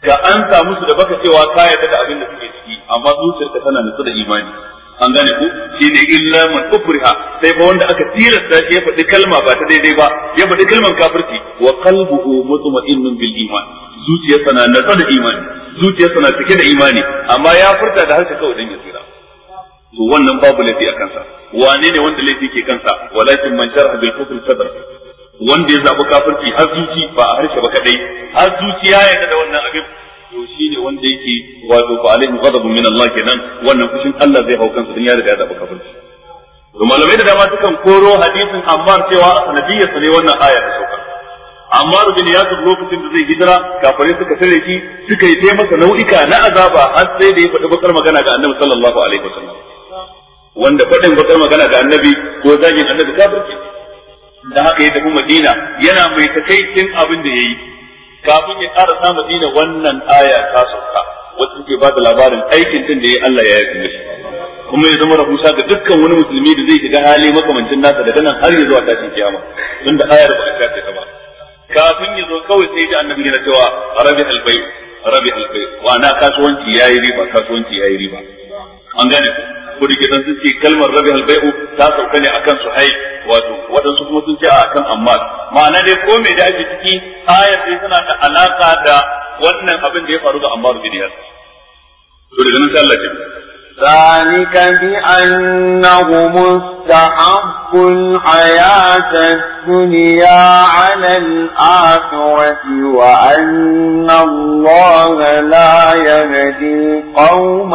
ka an samu su da baka cewa ka yarda da abin da suke ciki amma zuciyarka tana nutsu da imani an gane ku shine illa man ukriha sai ba wanda aka tilasta shi ya faɗi kalma ba ta daidai ba ya faɗi kalman kafirci wa qalbuhu mutma'innun bil iman zuciyarsa na nutsu da imani zuciyarsa na cike da imani amma ya furta da harshe kawai dan ya tsira to wannan babu laifi a kansa wane ne wanda laifi ke kansa walakin man sharha bil kufri sadr wanda ya zabi kafirci har zuci ba a harshe ba kadai har zuciya ya da wannan abin to shine wanda yake wato fa alaihi ghadabun min Allah kenan wannan fushin Allah zai hau kansa dan ya riga ya zabi kafirci to malamai da dama sukan koro hadisin Ammar cewa a sanadiyyar sa ne wannan aya ta sauka Ammar bin Yasir lokacin da zai hijira kafirai suka tare shi suka yi masa nau'ika na azaba har sai da ya faɗi bakar magana ga Annabi sallallahu alaihi wasallam wanda faɗin bakar magana ga Annabi ko zagin Annabi kafirci da haka ya tafi Madina yana mai takaicin abin da yayi kafin ya ƙara sa Madina wannan aya ta sauka wacce take ba da labarin aikin din da yayi Allah ya yi mishi kuma ya zama rahusa ga dukkan wani musulmi da zai shiga hali makamancin nasa daga nan har ya zuwa tashin kiyama tunda ayar ba ta ce ta ba kafin ya zo kawai sai da Annabi yana cewa rabi albay rabi albay wa na kasuwanci yayi riba kasuwanci yayi riba an gane ko da kidan sun ce kalmar rabi albai'u ta sauka ne akan Suhaib wato wadansu kuma sun ce a akan Ammar ma'ana dai ko me da ake ciki ayar sai tana da alaka da wannan abin da ya faru ga Ammar bin Yasir to daga nan sai Allah ya ذلك بأنهم استحبوا الحياة الدنيا على الآخرة وأن الله لا يهدي القوم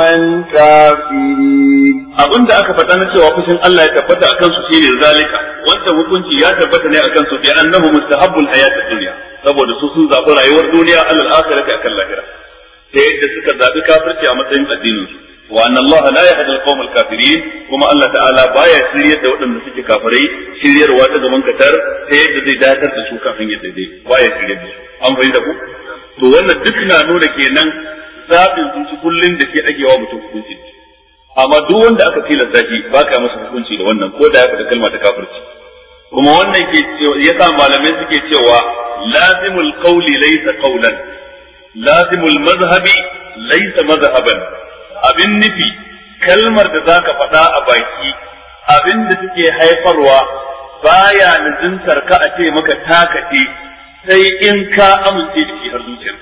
الكافرين. abin da aka faɗa na cewa fushin Allah ya tabbata a kansu shine zalika wanda hukunci ya tabbata ne a kansu bi annahu mustahabbul hayatid dunya saboda su sun zaɓi rayuwar duniya alal akhirati akan lahira ta yadda suka zaɓi kafirci a matsayin addinin su wa anna Allah la yahdi al-qawm al-kafirin kuma Allah ta'ala baya shiryar da waɗanda suke kafirai shiryarwa ta zaman katar ta yadda zai dakatar da su kan hanyar daidai baya shiryar da su an fahimta ku to wannan duk na nuna kenan zaɓin zuci kullun da ke ake wa mutum hukunci amma duk wanda aka tilasta shi ba ka masa hukunci da wannan ko da ya faɗi kalma ta kafirci kuma wannan ke yasa malamai suke cewa lazimul qawli laysa qawlan lazimul madhhabi laysa madhhaban abin nufi kalmar da zaka faɗa a baki abin da take haifarwa baya nuzuntar ka a ce maka takace sai in ka amince da shi har zuciyarka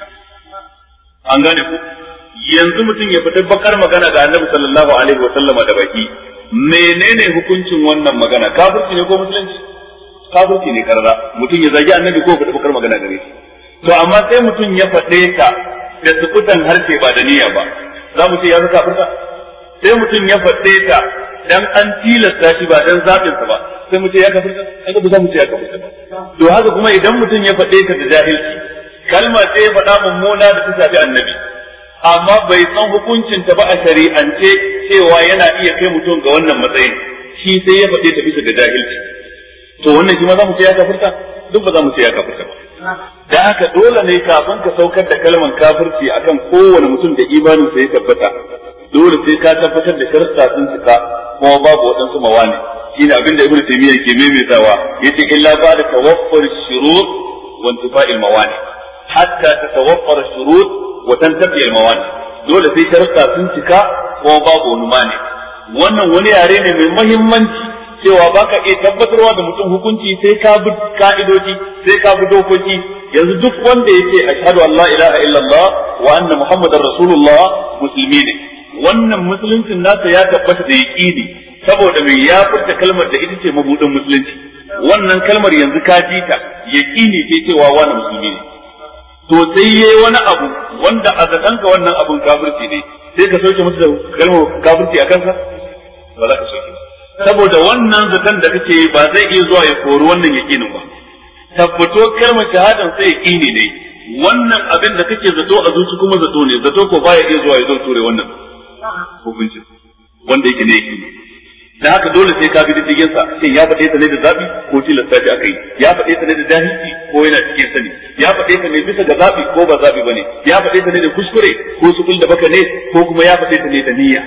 an gane ku yanzu mutum ya fita bakar magana ga Annabi sallallahu alaihi wa sallama da baki menene hukuncin wannan magana kafirci ne ko musulunci kafirci ne karara mutum ya zagi Annabi ko fita bakar magana gare shi to amma sai mutum ya faɗe ta da sukutan harshe ba da niyya ba za mu ce ya zaka kafirta sai mutum ya faɗe ta dan an tilasta shi ba dan zabin sa ba sai mu ce ya kafirta haka ba za mu ce ya kafirta ba to haka kuma idan mutum ya faɗe ta da jahilci kalma sai ya faɗa mummuna da ta shafi Annabi amma bai san hukuncin ta ba a shari'ance cewa yana iya kai mutum ga wannan matsayin shi sai ya faɗe ta bisa ga jahilci to wannan shi ma za mu ce ya kafirta duk ba za mu ce ya kafirta ba da haka dole ne kafin ka saukar da kalmar kafirci akan kowane mutum da imanin sa ya tabbata dole sai ka tabbatar da sharuɗa sun cika kuma babu waɗansu mawani shine abin da Ibn Taymiyyah ke maimaitawa yace illa ba da tawaffur shurut wa intifa'il mawani hatta tatawaffar shurut wa tantafi al mawani dole sai sharuɗa sun cika kuma babu wani mani wannan wani yare ne mai muhimmanci cewa baka iya tabbatarwa da mutum hukunci sai ka bi ka'idoji sai ka bi dokoki yanzu duk wanda yake ashhadu an la ilaha illallah wa anna muhammadar rasulullah musulmi ne wannan musuluncin nasa ya tabbata da yaqini saboda mai ya furta kalmar da ita ce mabudin musulunci wannan kalmar yanzu ka ji ta yaqini ce cewa wani musulmi ne to sai yayi wani abu wanda a zatanka wannan abun kafirci ne sai ka sauke masa da kalmar kafirci a kansa ba za ka sauke saboda wannan zaton da kake yi ba zai iya zuwa ya kori wannan yaqinin ba tabbato kalmar shahadan sai yaqini ne wannan abin da kake zato a zuci kuma zato ne zato ko baya iya zuwa ya zo ture wannan hukuncin wanda yake ne yaqini da haka dole sai ka bi diddigin sa shin ya faɗe ta ne da zabi ko tilasta shi akai ya faɗe ta ne da jahilci ko yana cikin sani ya faɗe ta ne bisa ga zabi ko ba zabi bane ya faɗe ta ne da kuskure ko sukul da baka ne ko kuma ya faɗe ta ne da niyya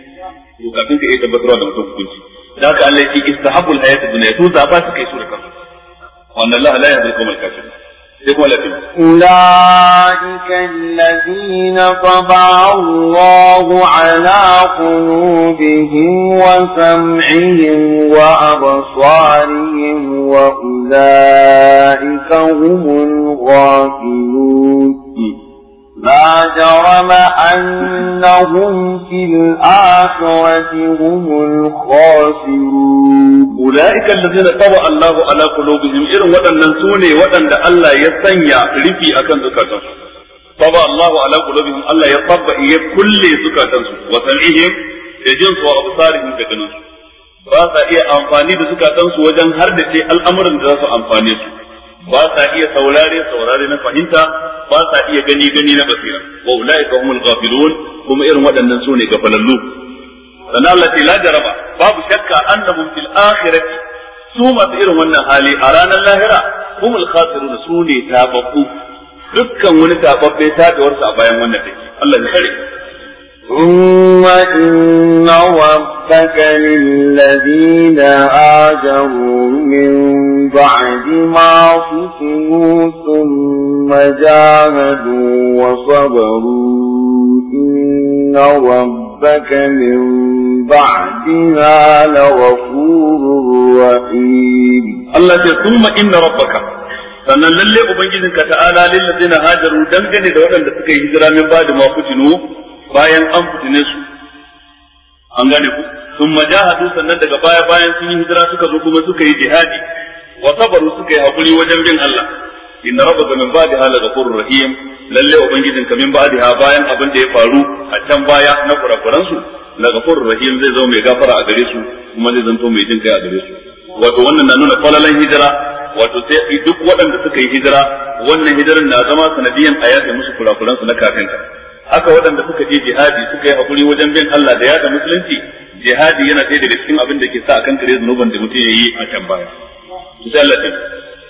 to kafin ka iya tabbatarwa da mutum hukunci da haka Allah yake istahabul hayat ad-dunya to zaba su kai su da kansu wannan Allah la yahdi al-qawm al-kafirin أولئك الذين طبع الله على قلوبهم وسمعهم وأبصارهم وأولئك هم الغافلون لا جرم أنهم في الآخرة هم الخاسرون أولئك الذين طبع الله على قلوبهم إرم ودن ننسوني ودن الله يسنع رفي أكن زكاتهم طبع الله على قلوبهم الله يطبع كل زكاتهم وسمعهم يجنس وأبصارهم كجنس باسا إيه أنفاني زكاتهم وجن هردك الأمر ذات أنفاني ba sa iya saurare saurare na fahimta ba sa iya gani gani na basira wa ulaika humul ghafilun kuma irin waɗannan sune gafalallu sannan Allah ta la jaraba babu shakka annahum fil akhirati su masu irin wannan hali a ranar lahira humul khasirun sune tababbu dukkan wani tababbe tabewarsa a bayan wannan take Allah ya kare ثم إن ربك للذين هاجروا من بعد ما فتنوا ثم جاهدوا وصبروا إن ربك من بعدها لغفور رحيم الله ثم إن ربك sannan lalle ubangijinka ta'ala lil ladina hajaru dangane da waɗanda suka yi hijira min ba da ma fitinu bayan an fitine su an gane ku sun majahadu sannan daga baya bayan sun yi hijira suka zo kuma suka yi jihadi wa sabaru suka yi hakuri wajen bin Allah inna rabbaka min ba'daha laghafurur rahim lalle ubangijin ka min ba'daha bayan abin da ya faru a can baya na kurakuran su laghafurur rahim zai zo mai gafara a gare su kuma zai zanto mai jin kai a gare su wato wannan na nuna falalan hijira wato sai duk waɗanda suka yi hijira wannan hijiran na zama sanadiyan ayata musu kurakuran su na kafinta haka waɗanda suka je jihadi suka yi hakuri wajen bin Allah da yada musulunci jihadi yana ɗaya daga cikin abin da ke sa akan kare zunuban da mutum ya yi a can baya. Insha Allah ce.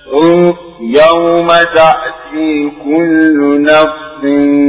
يوم تأتي كل نفس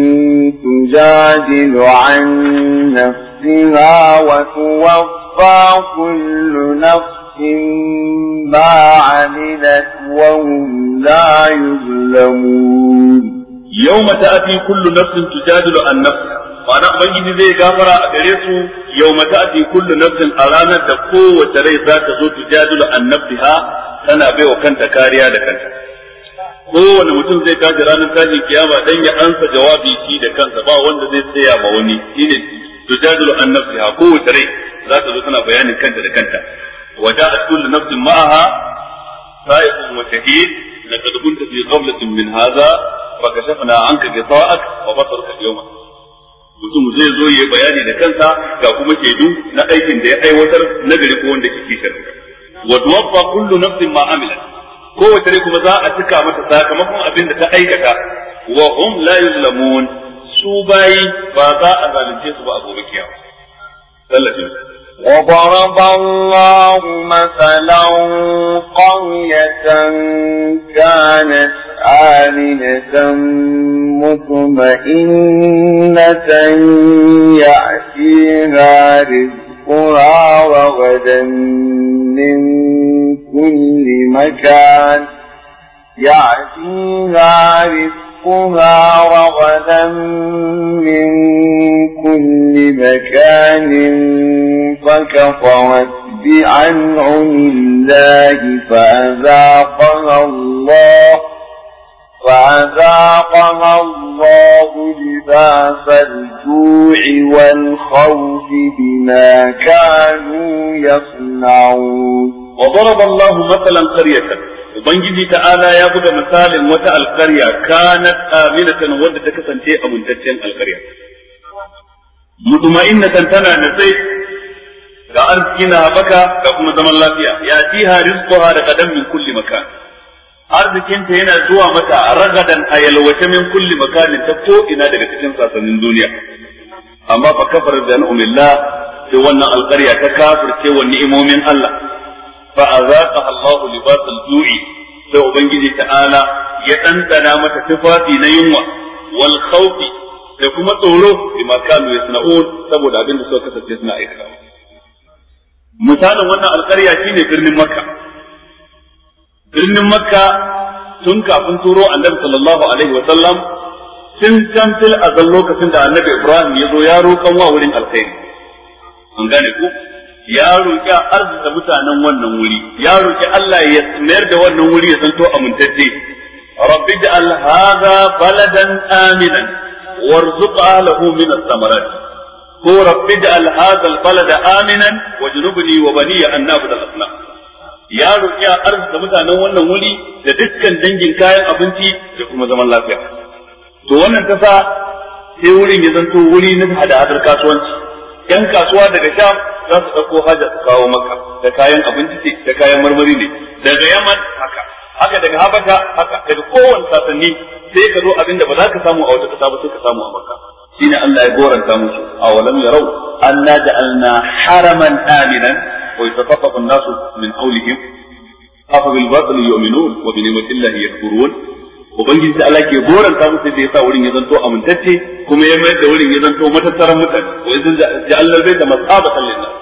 تجادل عن نفسها وتوفى كل نفس ما عملت وهم لا يظلمون. يوم تأتي كل نفس تجادل عن نفسها ma'ana ubangiji zai gafara a gare su yawma ta'ti kullu nafsin a ranar da kowace rai za ta zo tujadilu an nafsiha tana baiwa kanta kariya da kanta kowane mutum zai tashi ranar tashin kiyama dan ya ansa jawabi shi da kansa ba wanda zai tsaya ma wani shine tujadilu an nafsiha kowace rai za ta zo tana bayanin kanta da kanta wa ja'at kullu nafsin ma'aha sa'iqun wa shahid laqad kunta fi qablatin min hadha fa kashafna anka ghita'ak wa basaruka al-yawma mutum zai zo ya bayani da kansa ga kuma shaidu na aikin da ya aiwatar na gari ko wanda ke kishar wa tuwaffa kullu nafsin ma amilat kowace rai kuma za a cika mata sakamakon abin da ta aikata wa hum la yuzlamun su bayi ba za a zalunce su ba a gobe kiyama sallallahu وضرب الله مثلا قرية كانت آمنة مطمئنة يأتيها رزقها رغدا من كل مكان يأتيها رزقها رغدا من كل مكان فكفرت بأنعم الله فأذاقها الله فأذاقها الله لباس الجوع والخوف بما كانوا يصنعون. وضرب الله مثلا قرية Ubangiji ta'ala ya buga misalin wata alƙarya kanat aminatan wadda ta kasance amintaccen alƙarya mutma'innatan tana nasai ga arziki na baka ga kuma zaman lafiya ya tiha rizquha da qadam min kulli makan arzikinta yana zuwa mata ragadan ayalwata min kulli makanin ta ko ina daga cikin sasannin duniya amma fa kafar da ni'millah sai wannan alƙarya ta kafirce wa ni'imomin Allah fa azaqaha Allahu libasal ju'i sai ubangiji ta'ala ya dandana mata tufafi na yunwa wal khawfi da kuma tsoro bima kanu yasna'un saboda abin da suka kasance suna aikata misalin wannan alƙarya shine birnin Makka birnin Makka tun kafin turo annabi sallallahu alaihi wa sallam tun can fil azal lokacin da annabi Ibrahim ya zo ya roƙan wa wurin alkhairi an gane ku ya roƙi arzuta mutanen wannan wuri ya roƙi Allah ya mayar da wannan wuri ya zanto amintacce rabbi ja'al hadha baladan aminan warzuq ahlihi min ath-thamarat ko rabbi ja'al hadha al-balada aminan wajnubni wa baniya an na'budu al-asnam ya roƙi arzuta mutanen wannan wuri da dukkan dangin kayan abinci da kuma zaman lafiya to wannan kasa sai wurin ya zanto wuri na hada-hadar kasuwanci yan kasuwa daga Sham za su ɗauko haja su kawo maka da kayan abinci ce da kayan marmari ne daga Yaman haka haka daga Habasha haka daga kowane sasanni sai ka zo abinda ba za ka samu a wata kasa ba sai ka samu a Makka shine Allah ya goranta musu awalam yarau anna ja'alna haraman aminan wa yatafaqqafu an-nasu min hawlihim afa bil batil yu'minun wa bi ni'mati llahi yakfurun ubangiji da Allah ke goranta musu da yasa wurin ya zanto amintacce kuma ya mai da wurin ya zanto matattaran mutane wa idan ja'alna baita masabatan lin-nas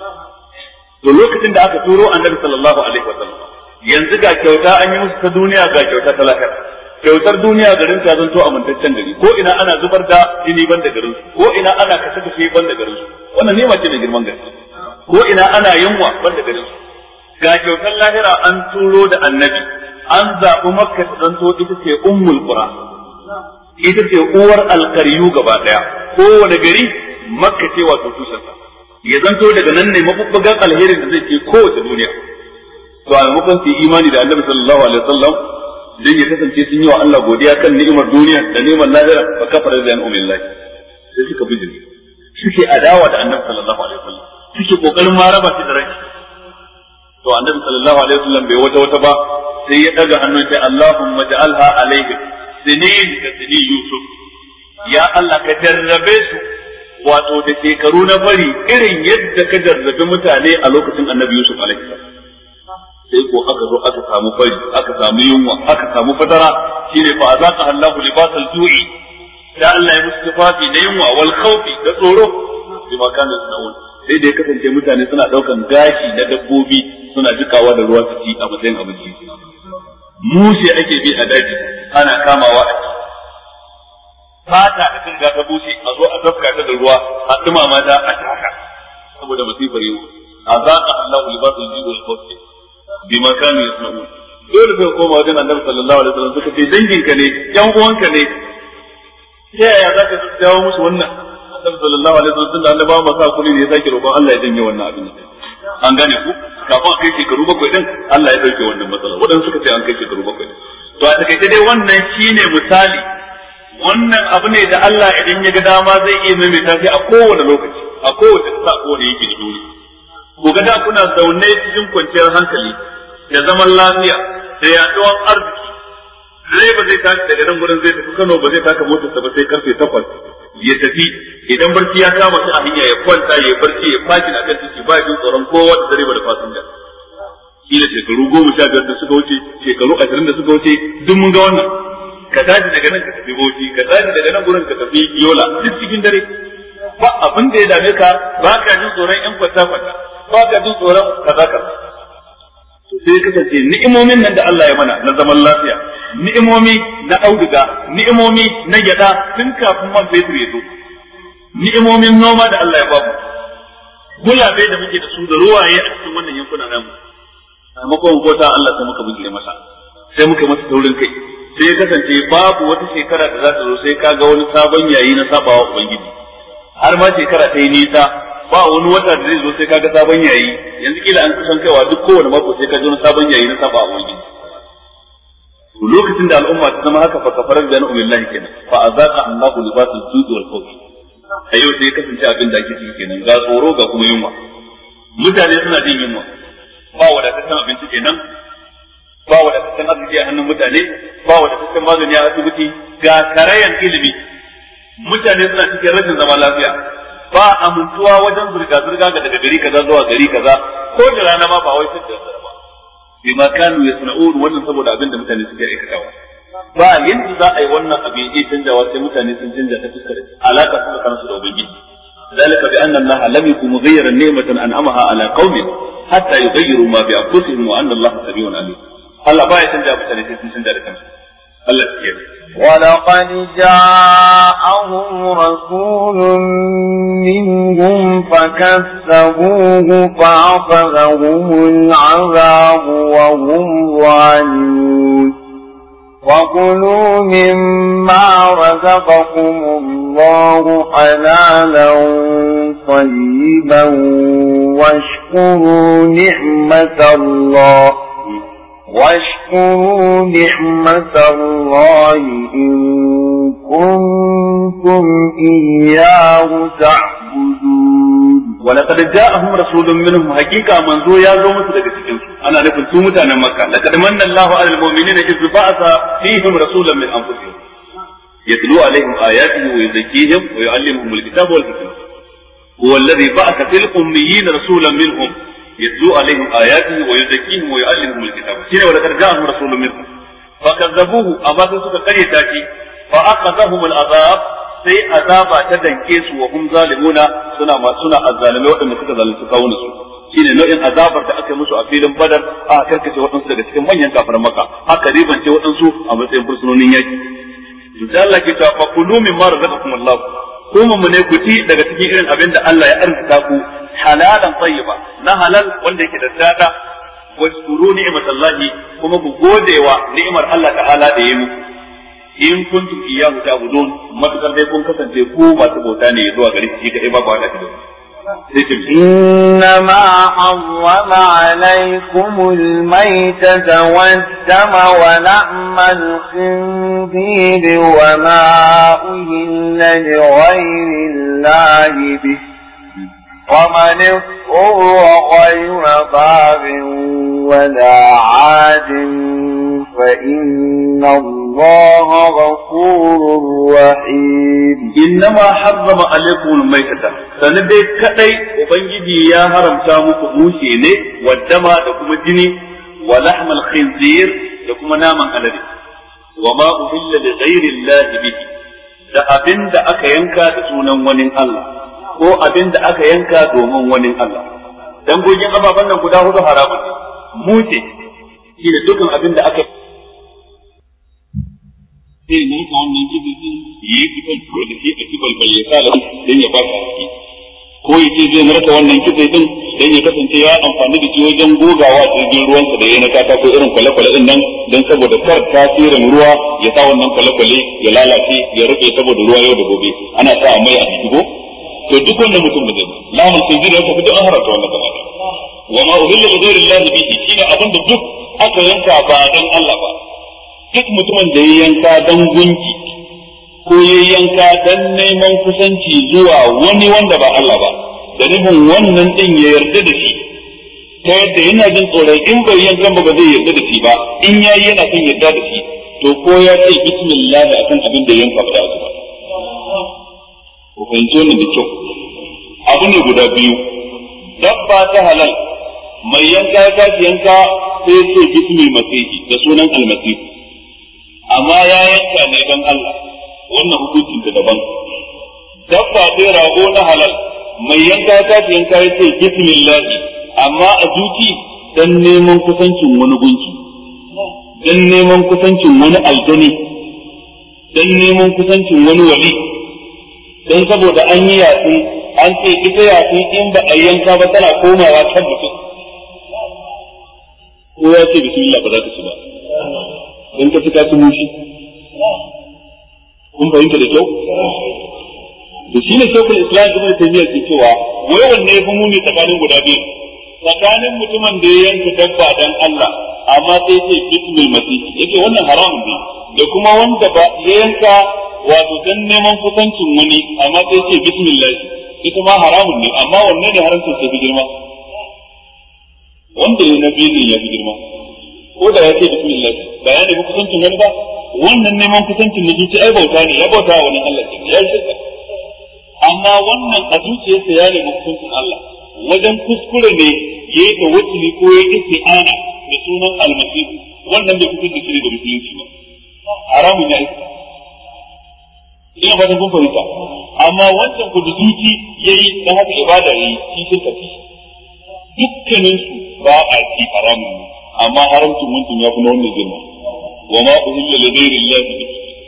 to lokacin da aka turo annabi sallallahu alaihi wasallam yanzu ga kyauta an yi musu ta duniya ga kyauta ta lahira kyautar duniya garin ta zanto amintaccen gari ko ina ana zubar da jini ban da garin ko ina ana kashe kashe ban da garin wannan ne mace da girman gari ko ina ana yunwa ban da garin ga kyautar lahira an turo da annabi an zaɓi makka ta zanto ita ce ummul qura ita ce uwar alqariyu gaba daya kowane gari makka ce wato tushensa ya zanto daga nan ne mabubbugan alherin da zai ce kowace duniya to a maimakon su imani da annabi sallallahu alaihi wasallam dan ya kasance sun yi wa Allah godiya kan ni'imar duniya da ni'imar lahira fa kafara da an'amillah sai suka bijiri suke adawa da annabi sallallahu alaihi wasallam suke kokarin ma raba shi da rai to annabi sallallahu alaihi wasallam bai wata wata ba sai ya daga hannun sai Allahumma ja'alha alaihim sinin ka sinin Yusuf ya Allah ka jarrabe su wato da shekaru na fari irin yadda ka jarrabe mutane a lokacin annabi Yusuf alaihi salam sai ko aka zo aka samu fari aka samu yunwa aka samu fatara shine fa azaqa Allahu libasal ju'i da Allah ya musu tufafi da yunwa wal khawfi da tsoro bima kanu sunawun sai da ya kasance mutane suna daukan gashi na dabbobi suna jikawa da ruwa su ci a matsayin abinci mushe ake bi a daji ana kamawa a ci fata da kan ga ta bushe a zo a tafka ta da ruwa a dumama ta a haka saboda masifar yau azaqa Allahu libasal ju'i wal khawfi bima kanu yasna'un dole sai koma wajen Annabi sallallahu alaihi wasallam suka ce danginka ne yan uwanka ne sai ya zaka dawo musu wannan Annabi sallallahu alaihi wasallam da Allah ba masa kuli ne ya sake roƙon Allah ya janye wannan abin an gane ku kafin a kai shekaru bakwai din Allah ya dauke wannan matsala wadanda suka ce an kai shekaru bakwai to a takaice dai wannan shine misali wannan abu ne da Allah idan ya ga dama zai iya maimaita shi a kowane lokaci a kowace kasa a kowane yake da duniya ko ga da kuna zaune cikin kwanciyar hankali da zaman lafiya da yaduwar arziki zai ba zai tashi daga nan gurin zai tafi Kano ba zai taka motarsa ba sai karfe takwas ya tafi idan barci ya kama shi a hanya ya kwanta ya barci ya fakin a kan titi ba jin tsoron kowa da dare ba da fasinja kila shekaru goma sha biyar da suka wuce shekaru ashirin da suka wuce duk mun ga wannan ka tashi daga nan ka tafi Bauchi ka tashi daga nan gurin ka tafi Yola duk cikin dare ba abin da ya dame ka ba ka jin tsoron yan kwata-kwata ba ka jin tsoron kaza kaza to sai kasance ni'imomin nan da Allah ya mana na zaman lafiya ni'imomi na auduga ni'imomi na gyada tun kafin man fetur ya zo ni'imomin noma da Allah ya bamu gulabe da muke da su da ruwaye a cikin wannan yankuna namu sakamakon kota Allah sai muka bugire masa sai muka masa taurin kai sai ya kasance babu wata shekara da za ta zo sai ka ga wani sabon yayi na sabawa ubangiji har ma shekara ta yi nisa ba wani wata da zai zo sai kaga sabon yayi yanzu kila an kusan kaiwa duk kowane mako sai ka ji wani sabon yayi na saba a wani lokacin da al'umma ta zama haka fa kafarar da na'umillahi kenan fa azaqa Allahu libasul ju'i wal khawf a yau sai kasance abin da ake ciki kenan ga tsoro ga kuma yunwa mutane suna jin yunwa ba wadataccen abinci kenan ba wadataccen arziki a hannun mutane ba wadataccen magani a asibiti ga karayan ilimi mutane suna cikin rashin zama lafiya ba amintuwa wajen zurga-zurga ga daga gari kaza zuwa gari kaza ko da rana ma ba wai sai da ba bima kanu yasna'un wannan saboda abin da mutane suke aikatawa ba yanda za a yi wannan abin ya canjawa sai mutane sun canja ta fuskar alaka su kansu da ubangiji zalika bi anna allaha lam yakun mughayyiran ni'matan an'amaha ala qaumin hatta yughayyiru ma bi anfusihim wa anna allaha samiun alim Allah baya canja mutane sai sun canja da kansu Allah ya kiyaye ولقد جاءهم رسول منهم فكذبوه فأخذهم العذاب وهم ظالمون وكلوا مما رزقكم الله حلالا طيبا واشكروا نعمة الله واشكروا نعمة الله إن كنتم إياه تعبدون ولقد جاءهم رسول منهم حقيقة منذ يازو مثل ذلك أنا نفل سومة عن مكة لقد من الله على المؤمنين إذ بعث فيهم رسولا من أنفسهم يتلو عليهم آياته ويزكيهم ويعلمهم الكتاب والحكمة هو الذي بعث في الأميين رسولا منهم يتلو عليهم آياته ويزكيهم ويعلمهم الكتاب شنو ولقد جاءهم رسول منهم فكذبوه أما سوك قريتاكي فأخذهم العذاب sai azaba ta danke su wa hum zalimuna suna ma suna azzalimai waɗanda suka zalunci kawunan su shine nau'in azabar da aka yi musu a filin Badar aka karkace waɗansu daga cikin manyan kafiran Makka aka ribance waɗansu a matsayin fursunonin yaki insha Allah ke ta faqulu mimma razaqakum Allah kuma mu ne ku ci daga cikin irin abin da Allah ya arzuta ku halalan tayyiba na halal wanda yake da dada wa shukuru ni'matallahi kuma ku godewa ni'imar Allah ta'ala da ya yi muku in kuntum iyyahu ta'budun matakar dai kun kasance ku masu bauta ne zuwa gare shi kadai ba ku hada shi إنما حرم عليكم الميتة والدم ولحم الخنزير وما أهل لغير الله به ومن اضطر غير باغ ولا عاد فإن الله غفور رحيم إنما حرم عليكم الميتة سندي كدي وبنجي يا حرم تامكم موشي والدم لكم الجني ولحم الخنزير لكم نام الذي وما أهل لغير الله به da abin da aka yanka da sunan wani Allah ko abin da aka yanka domin wani Allah dangogin ababen nan guda hudu haramun ne muce shi da dukkan abin da aka sai ne ka wannan kifi din yi fitar ko da shi a kibal balle kala dan ya baka shi ko yace zai narka wannan kifi din dan ya kasance ya amfani da shi wajen gogawa jirgin ruwansa da yana kata ko irin kwale-kwale din nan dan saboda kar tasirin ruwa ya sa wannan kwale-kwale ya lalace ya rufe saboda ruwa yau da gobe ana sa mai a ciki ko to duk wannan mutum da zai lamun sai jira ka fito an harata wannan gaba wa ma uhilla li ghayri Allah bihi shine abin da duk aka yanka ba dan Allah ba duk mutumin da ya yanka dan gunki ko ya yanka dan neman kusanci zuwa wani wanda ba Allah ba da nufin wannan din ya yarda da shi ta yadda yana jin tsoron in bai yankan ba ba zai yarda da shi ba in yayi yana son yarda da shi to ko ya ce bismillah akan abin da yanka ba da su ba ku fahimci wannan da kyau abu ne guda biyu dabba ta halal mai yanka ya tashi yanka sai ce bismil masihi da sunan almasihu amma ya yanka ne don Allah wannan hukuncin da daban dabba dai rago na halal mai yanka ya tashi yanka ya ce bismillah amma a zuci dan neman kusancin wani gunki dan neman kusancin wani aljani dan neman kusancin wani wali dan saboda an yi yatsi an ce ita yatsi in ba a yanka ba tana komawa kan mutum ko ya ce bismillah ba za ta ci ba in ka fita su mushi kun fahimta da kyau da shi ne shekul islam ibn taymiyyah ke cewa wai wanne ya fi muni tsakanin guda biyu tsakanin mutumin da ya yanka dabba dan Allah amma sai ce bismil masih yake wannan haramun ne da kuma wanda ba ya yanka wato dan neman kusancin wani amma sai ce bismillah ita ma haramun ne amma wanne ne haramcin sai fi girma wanda ya nabi ne ya fi girma ko da ya ce bismillah ba ya nemi kusancin wani ba wannan neman kusancin na zuci ai bauta ne ya bauta wani Allah ke ya shirka amma wannan a zuciyarsa ya nemi kusancin Allah wajen kuskure ne ya yi tawassuli ko ya yi isti'ana da sunan almasihu wannan bai kusa da shi da musulunci ba haramun ya yi ina ba kun fahimta amma wancan ku da zuci yayi dan haka ibada yayi shi shirka ce dukkanin su ba a ci haramun amma haramcin mutum ya kuma wannan girma wa ma uhilla li ghayri Allah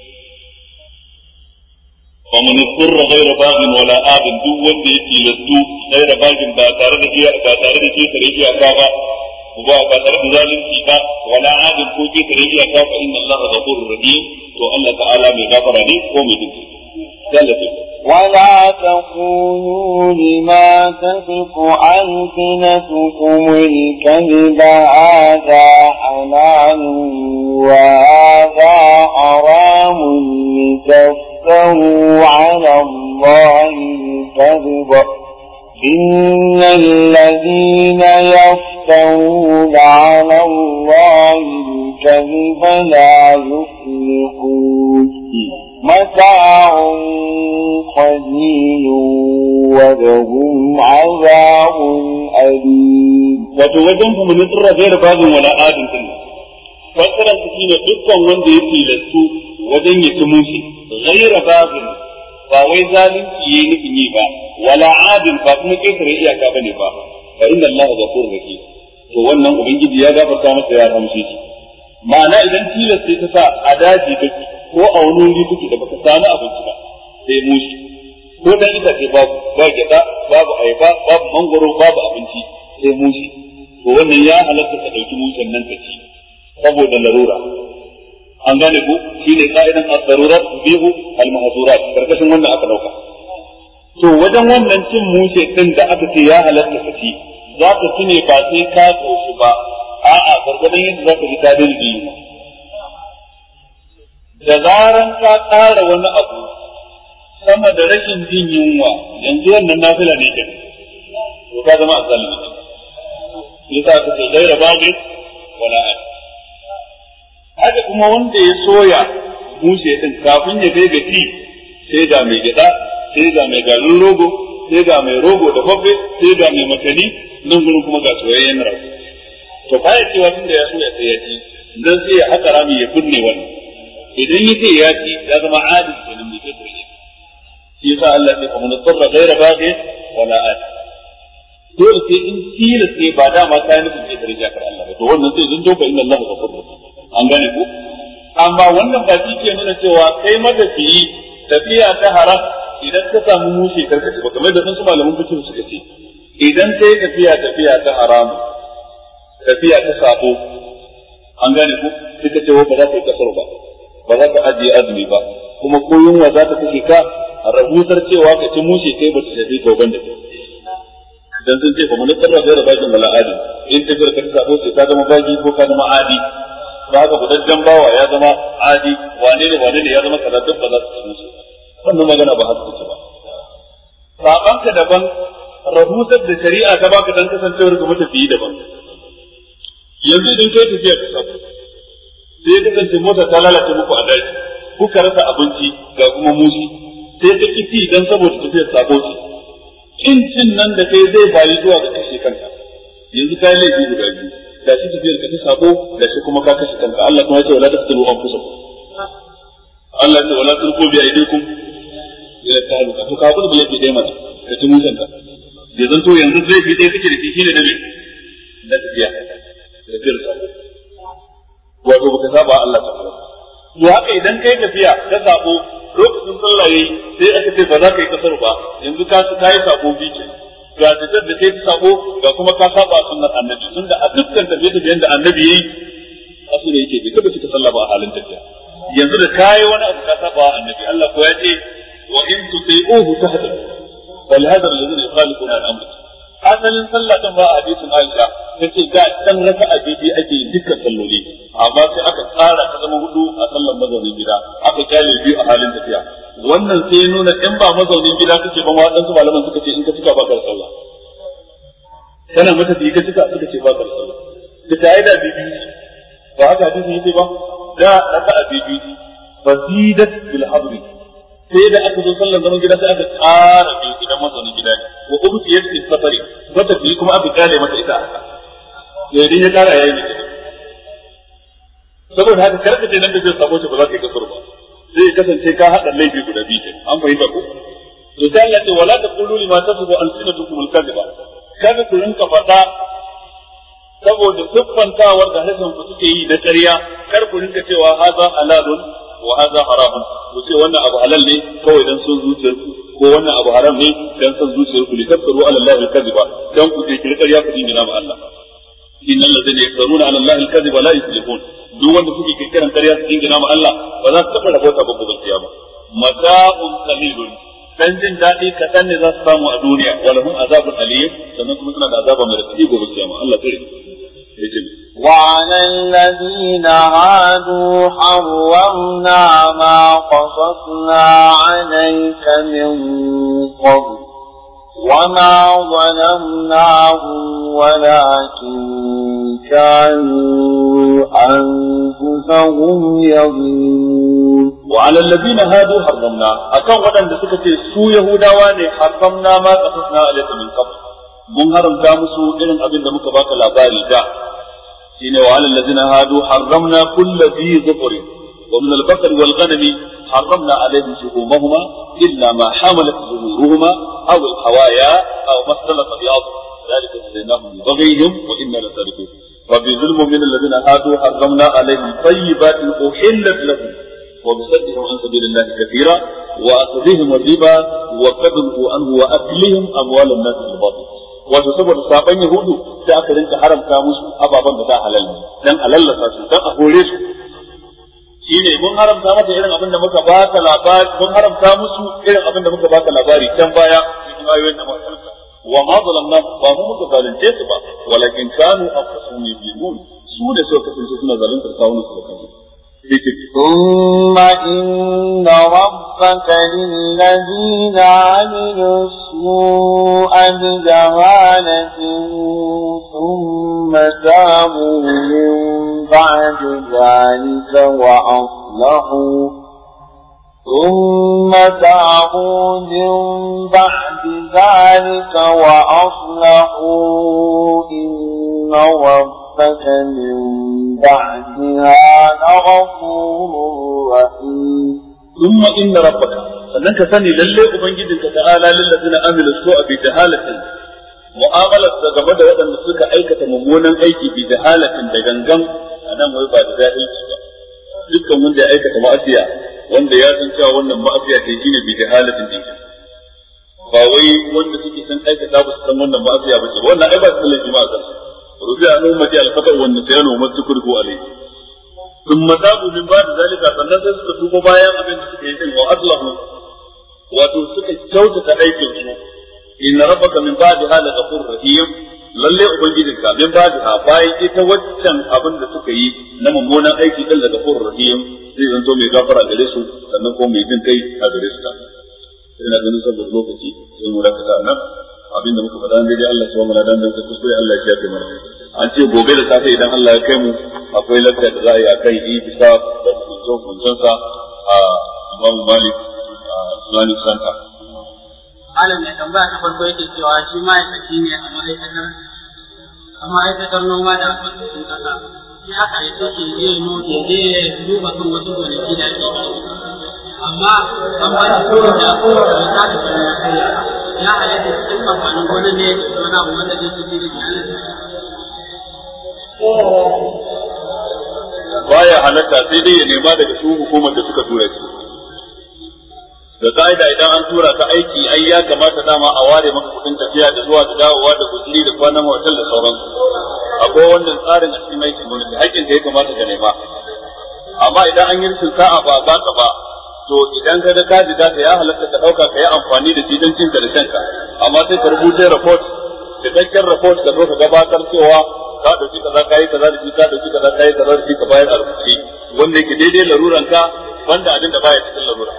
fa man yusra ghayra baghin wala adin duk wanda yake lastu ghayra baghin ba tare da iya ba tare da kike rage aka ba ba ba tare da zalunci ba wala adin ko kike rage aka fa inna Allah ghafurur rahim to Allah ta'ala mai gafara ne ko mai dinki dalilin ولا تقولوا لما تصف ألسنتكم الكذب هذا حلال وهذا حرام لتفتروا على الله الكذب إن الذين يفترون على الله الكذب لا يفلحون متاع قليل ولهم عذاب أليم وتوجهم من يطر غير باغ ولا آدم كله فكرا تكين دكا وندي يكي لسو وجن يتموشي غير باغ فاوي ظالم ييني كنيبا ولا آدم فاكما كيسر إياكا بنيبا فإن الله غفور رحيم to wannan ubangiji ya gafarta masa ya ramshe shi ma'ana idan tilasta ta sa a daji kake ko a wani wuri kuke da baka samu abinci ba sai mushi ko dan ita ce babu ba gida babu ayaba babu mangoro babu abinci sai mushi to wannan ya halatta ka dauki mushin nan kaci saboda larura an gane ku shine ka'idan ad-darurat bihu al-mahzurat karkashin wannan aka dauka to wajen wannan cin mushe din da aka ce ya halatta kaci za ka tune ba sai ka koshi ba a'a gargadan yadda za ka ji dadin biyu da zaran ka ƙara wani abu sama da rashin jin yunwa yanzu wannan nafila ne ke to ka zama azalimi yasa ka ce gaira babu wala ai haka kuma wanda ya soya mushe din kafin ya kai ga ci sai ga mai gida sai ga mai garin rogo sai ga mai rogo da babbe sai ga mai makani nan gurin kuma ga soyayyen rago to kai cewa tunda ya soya sai ya ci dan sai ya haka rami ya kunne wannan idan yake ya ci ya zama adil kenan mai tsari shi yasa Allah ya kuma tsarra gaira baghi wala ad dole sai in kila sai ba da ma kai nufin sai daraja kar Allah to wannan sai zan doka inna Allah ghafurur an gane ku amma wannan ba shi ke nuna cewa kai madafiyi tafiya ta haram idan ka samu mushe karkace ba kamar da sun su malaman fiqh suka ce idan kai tafiya tafiya ta haram tafiya ta sabo an gane ku suka ce ba za ka yi kasar ba ba za ka ajiye azumi ba kuma ko yunwa za ta kashe ka a rahutar cewa ka ci mushe kai ba ta shafi goban da kai dan sun ce fa mun tsara da bajin wala adi in ta garka ta sabo ce ta zama baji ko ka zama adi ba haka budajjan bawa ya zama adi wane ne wane ne ya zama kaza duk ba za su ci mushe wannan magana ba haka ce ba sabanka daban rahutar da shari'a ta baka dan kasancewar ga mutafiyi daban yanzu idan kai tafiya ka sabo sai ya kasance mota ta lalace muku a daji kuka rasa abinci ga kuma mushi sai ka kici dan saboda tafiyar sabo ce in cin nan da kai zai bayi zuwa ga kashe kanka yanzu kai laifi guda biyu da shi tafiyar ka ta sabo da shi kuma ka kashe kanka Allah kuma ya ce wala taqtulu anfusakum Allah ya ce wala tulqu bi aydikum ila tahaluka to ka gudu laifi dai mana ka ci mushin ka yanzu to yanzu laifi dai kake da shi ne da me da tafiya tafiyar sabo wato baka saba Allah ta fara to haka idan kai tafiya ka sabo lokacin sallah yayi sai aka ce ba za ka yi kasar ba yanzu ka ka yi sabo bi ke ga tafiyar da kai sabo ga kuma ka saba sunnar annabi tunda a dukkan tafiye tafiyen da annabi yayi asu ne yake bai taba cika sallah ba a halin tafiya yanzu da kai wani abu ka saba annabi Allah ko ya ce wa in tuti'uhu tahtadu bal hadha alladhina yukhalifuna al-amr asalin sallah din ba a hadisin Aisha tace ga dan raka'a bibi ake yin dukkan salloli amma sai aka tsara ta zama hudu a sallar mazaunin gida aka kyale biyu a halin tafiya wannan sai nuna in ba mazaunin gida kake ba wadansu malaman suka ce in ka cika ba ka sallah kana mata bi ka cika suka ce ba ka sallah da tayi da bibi ba haka hadisi yake ba da raka'a bibi fazidat bil hadri sai da aka zo sallar zaman gida sai aka tsara biyu idan mazaunin gida ne wa ubtiyat fi safari wata bi kuma aka kyale mata ita haka yayin ya kara yayi ne saboda haka karka ce nan da zai sabo shi ba za ka yi kasar ba zai kasance ka haɗa laifi guda biyu ke an fahimta ko to sai Allah ce wala taqulu lima tasbu alsinatukum alkadhiba kada ku rinka faɗa saboda saboda siffantawar da harshen ku suke yi na ƙarya kar ku rinka cewa haza halalun wa haza haramun ku ce wannan abu halal ne kawai dan son zuciyar ku ko wannan abu haram ne dan son zuciyar ku litaftaru ala Allah al-kadhiba dan ku ce ƙarya ku dingina ma Allah innal ladina yaftaruna ala Allah al-kadhiba la yuflihun duk wanda suke kirkiran ƙarya su dingina ma Allah ba za su taɓa rabota ba gobe kiyama mata'un qalilun dan jin daɗi kaɗan ne za su samu a duniya wala hum azabun alim sannan kuma suna da azaba mai rafi gobe kiyama Allah kare yace وعلى الذين هادوا حرمنا ما قصصنا عليك من قبل وما ظلمناهم ولكن كانوا أنفسهم يظلمون وعلى الذين هادوا حرمنا أكون غدا لسكة سو يهودا واني حرمنا ما قصصنا عليك من قبل من هرم دامسو إلن أبن دمك باك الأباري دا وعلى الذين هادوا حرمنا كل ذي ظفر ومن البقر والغنم حرمنا عليهم شحومهما إلا ما حملت ظهورهما أو الحوايا أو ما اختلط بأرض ذلك جزيناهم ببغيهم وإنا لتاركون وبظلم من الذين هادوا حرمنا عليهم طيبات أحلت لهم وبصدهم عن سبيل الله كثيرا وأخذهم الربا وقبضوا عنه وأكلهم أموال الناس بالباطل wato saboda saban yahudu sai aka rinka haramta musu ababan da da halal ne dan halallasa su dan a hore su shine mun haramta mata irin abin da muka baka labari mun haramta musu irin abin da muka baka labari can baya cikin ayoyin da muka karanta wa ma zalamna ba mu muka zalunce su ba walakin kanu anfusahum yuzlimun su da suka kasance suna zaluntar kawunan su da kansu ثم إن ربك للذين عملوا السوء بجهالة ثم تابوا من بعد ذلك وأصلحوا ثم تابوا من بعد ذلك وأصلحوا إن ربك من بعدها لغفور رحيم ثم إن ربك sannan ka sani lalle ubangijinka ta'ala lillazina amilu su'a bi jahalatin mu'amalat da game da waɗanda suka aikata mummunan aiki bi jahalatin da gangan anan wai ba da jahilci ba dukkan wanda ya aikata ma'asiya wanda ya san cewa wannan ma'asiya ce shine bi jahalatin din ba wai wanda suke san aikata ba su san wannan ma'asiya ba ce wannan ai ba su laifi ma azan rubi an ummati al-khata wa an-nisyan wa matukuru alayhi thumma tabu min ba'd zalika sannan sai suka tuba bayan abin da suka yi din wa aslahu wato suka kyautata aikin su inna rabbaka min ba'daha la ghafurur rahim lalle ubangijinka min ba'daha bayan ita waccan abin da suka yi na mummunan aiki din da ghafurur rahim zai zanto mai gafara gare su sannan kuma mai jin kai a gare su ta ina ganin saboda lokaci sai mu rakata nan abin da muka faɗa dai Allah subhanahu wa ta'ala dan da kuskure Allah ya shafe mana an ce gobe da safe idan Allah ya kai mu akwai lakka da za a yi akan ibtisab da hukunce-hukuncensa a Imam Malik Islamic Center. Malam mai tambaya ta farko yake cewa shi ma'aikaci ne a ma'aikatar a ma'aikatar noma da albarkatun kasa. Shi aka yi take zai noma zai duba kan wasu gonaki da ake amma an ba shi kowa da kowa da ta da kuma kai ya halatta cikin amfanin gonan ne da wani abu wanda zai tafi da iyalin. Baya halatta sai dai ya nema daga su hukumar da suka tura shi. Da ka'ida idan an tura ka aiki ai ya kamata dama a ware maka kudin tafiya da zuwa da dawowa da guzuri da kwanan hotel da sauransu. Akwai wannan tsarin a cikin aikin gwamnati hakkin da ya kamata ka nema. Amma idan an yi rashin sa'a ba ba ka ba to idan ka ga ka ji ta ya halatta ka dauka ka yi amfani da shi don cin ka da kanka. Amma sai ka rubuta report cikakken report da zo ka gabatar cewa ka dauki kaza kai kaza da shi ka dauki kaza kai kaza da shi ka bayar a rubuce wanda yake daidai laruran ka wanda abin da baya cikin larura.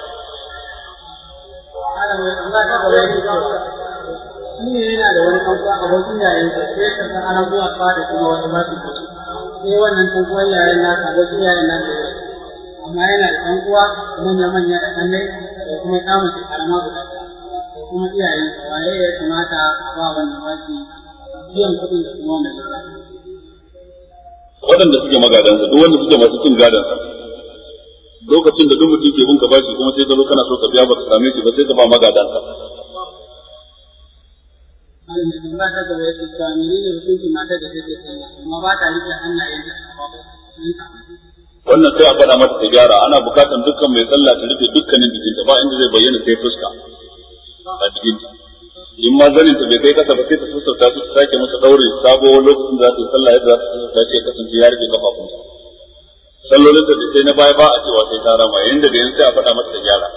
Shi ne yana da wani kankuwa abokin yayin sa sai ka san ana zuwa fa da kuma wani ba su kuɗi sai wannan kankuwan yayin na abokin yayin na da amma yana da kankuwa manya manya da kannai da kuma samun shi karama guda da kuma iyayen sa waye ya kamata a ba wannan baki biyan kuɗin da kuma wannan lura. Waɗanda suke magadansa duk wanda suke masu cin gadansa lokacin da duk mutum ke bin ka bashi kuma sai ka zo kana so ka biya ba ka same shi ba sai ka ba magadansa malam da tambaya ta gaba yake cewa menene hukuncin matar da take sallah amma ba ta rike hannayen ta a babu wannan sai a faɗa mata ta gyara. Ana bukatan dukkan mai sallah ta rufe dukkanin jikinta ba inda zai bayyana sai fuska a jikinta. In ma zanin ta bai kai kasa ba sai ta sassauta su ta sake masa daure sabo lokacin da za ta yi sallah yadda za ta sassauta ce kasance ya rufe kafafunsa. Sallolin da sai na baya ba a cewa sai ta rama yayin da yanzu sai a faɗa mata ta gyara.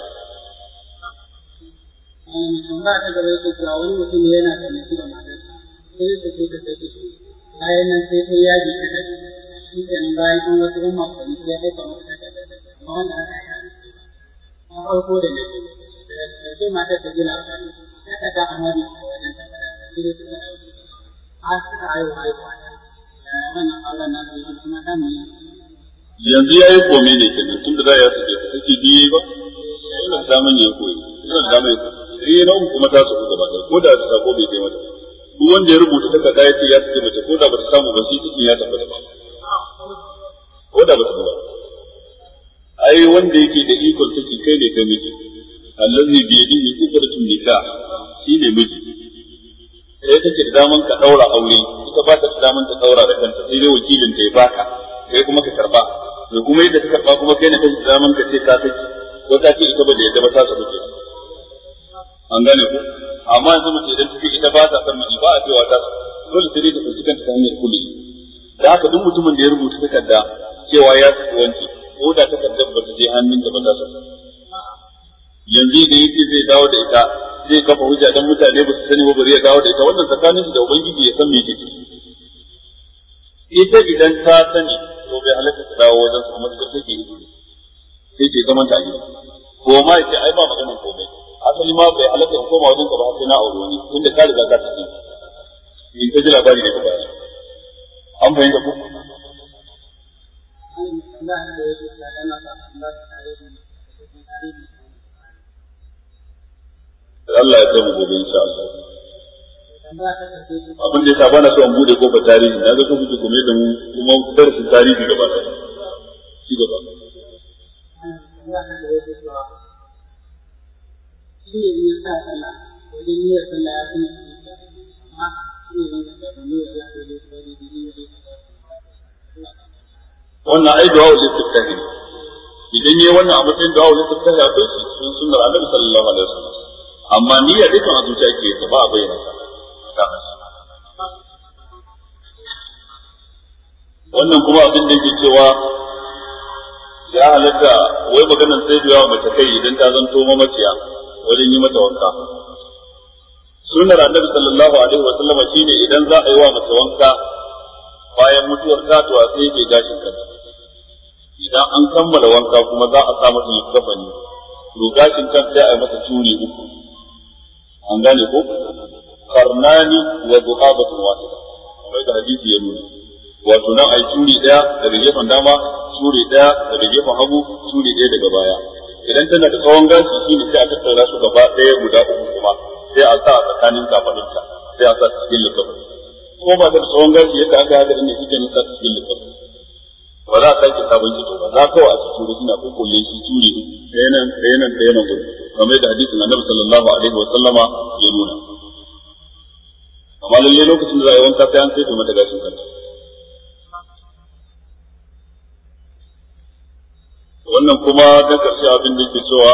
Tambaya ta gaba yake cewa wani mutum yana da mutu da matarsa sai ta ce ta sai ta bayan nan sai ta yaji ta tafi shi kenan bayan an wasu umma da mutu ya kai kamar ta tafi amma wanda aka yi an farko da ne sai matar ta gina ta ta ta amari a wajen ta sai ta ta a suka haihu haihuwa wannan auren na su yi kuma ta mai yanzu ya yi kome ne kenan tun da za ya suke ta take biye ba yana da daman ya koyi yana da daman ya koyi sai na uku kuma ta su gaba ɗaya ko da ta sako bai kai mata duk wanda ya rubuta takarda ya ce ya suke mace ko da ba ta samu ba shi cikin ya tabbata ba ko da ba ta ba ai wanda yake da ikon take kai ne kai miji allazi bi yadihi uqdatun nikah shi ne miji sai take da daman ka daura aure ita ba ta da daman ta daura da kanta sai dai wakilin ta ya baka kai kuma ka karba to kuma yadda ka karba kuma kai ne kai da daman ka ce ka take ko ta ce ita ba da yadda ba ta su take an gane ku amma yanzu mace idan take ita ba ta san miji ba a cewa ta dole sai dai ta tsinci kanta ta hanyar kulli da haka duk mutumin da ya rubuta takarda cewa ya tafi wanki ko da takardar ba ta je hannunta ba ta sa yanzu da yake zai dawo da ita zai kafa hujja dan mutane ba su sani ba bari ya dawo da ita wannan tsakanin da ubangiji ya san me yake ita idan ta sani to bai halatta ta dawo wajen su masu take yi sai ke zaman ta gida ko ma yace ai ba maganar komai asali ma bai halatta in koma wajen ka ba sai na aure wani tunda ka riga ka tafi in ta ji labari daga baya an bayyana ku Allah ya kai mu gobe insha Allah. Abin da yasa bana so an bude kofar tarihi na ga kuma kuma da mu kuma darasin tarihi gaba ɗaya. Shi gaba. Shi ne ya sa sallah wajen yi sallah ya kuma amma shi ne ya sa wannan ai du'a ul istiftahi idan yayi wannan a matsayin du'a ul istiftahi akwai sun sunnar Annabi sallallahu alaihi wasallam amma niyya dukan a zuciya ke ta ba a bayyana ta wannan kuma abin da yake cewa ya halatta wai maganar sai biya mace kai idan ta zanto mamaciya wajen yi mata wanka sunnar Annabi sallallahu alaihi wasallam shine idan za a yi wa mace wanka bayan mutuwar tatuwa sai ke gashin kanta idan an kammala wanka kuma za a sa masa likafani to gashin kan sai a yi masa turi uku an gane ko karnani wa duqabatun wahida kamar da hadisi ya nuna wato nan a yi turi daya daga gefen dama turi daya daga gefen hagu turi daya daga baya idan tana da tsawon gashi shine sai a tattara su gaba daya guda uku kuma sai a sa a tsakanin kafadunta sai a sa cikin likafani ko ba da tsawon gashi yadda aka haɗa ne suke nisa cikin littafi ba za a sake sabon kito ba za kawai a cikin turi suna kokolle shi turi ɗaya nan ɗaya nan ɗaya nan gudu kamar da hadisin Annabi sallallahu alaihi wa sallama ya nuna amma lalle lokacin da za a yi wanka sai an sai da mata gashin kanta wannan kuma da karshe abin da ke cewa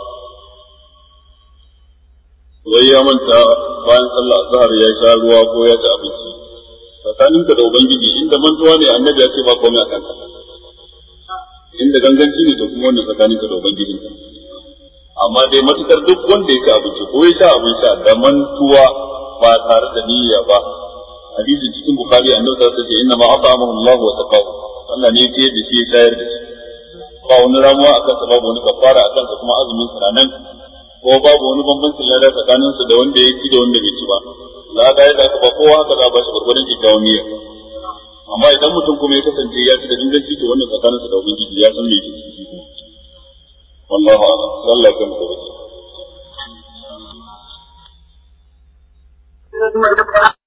wai ya manta bayan sallah azhar ya sha ruwa ko ya ci abinci tsakaninka da ubangiji inda mantuwa ne annabi ya ce ba komai a kanka inda ganganci ne to kuma wannan tsakaninka da ubangiji amma dai matukar duk wanda ya ci abinci ko ya sha abin sha da mantuwa ba tare da niyya ba hadisi cikin bukhari annabi ta ce inna ma at'amahu Allah wa saqahu Allah ne ya da shi ya shayar da shi ba wani ramuwa akan sa babu wani kafara akan sa kuma azumin sa nan ko babu wani bambancin lada tsakanin su da wanda ya ci da wanda bai ci ba lada ya zaka ba kowa haka za ba shi gurgurdan kyakkyawan niyya amma idan mutum kuma ya kasance ya ci da dinganci to wannan tsakanin sa da ubangiji ya san me yake ciki wallahu a'lam sallallahu alaihi wa sallam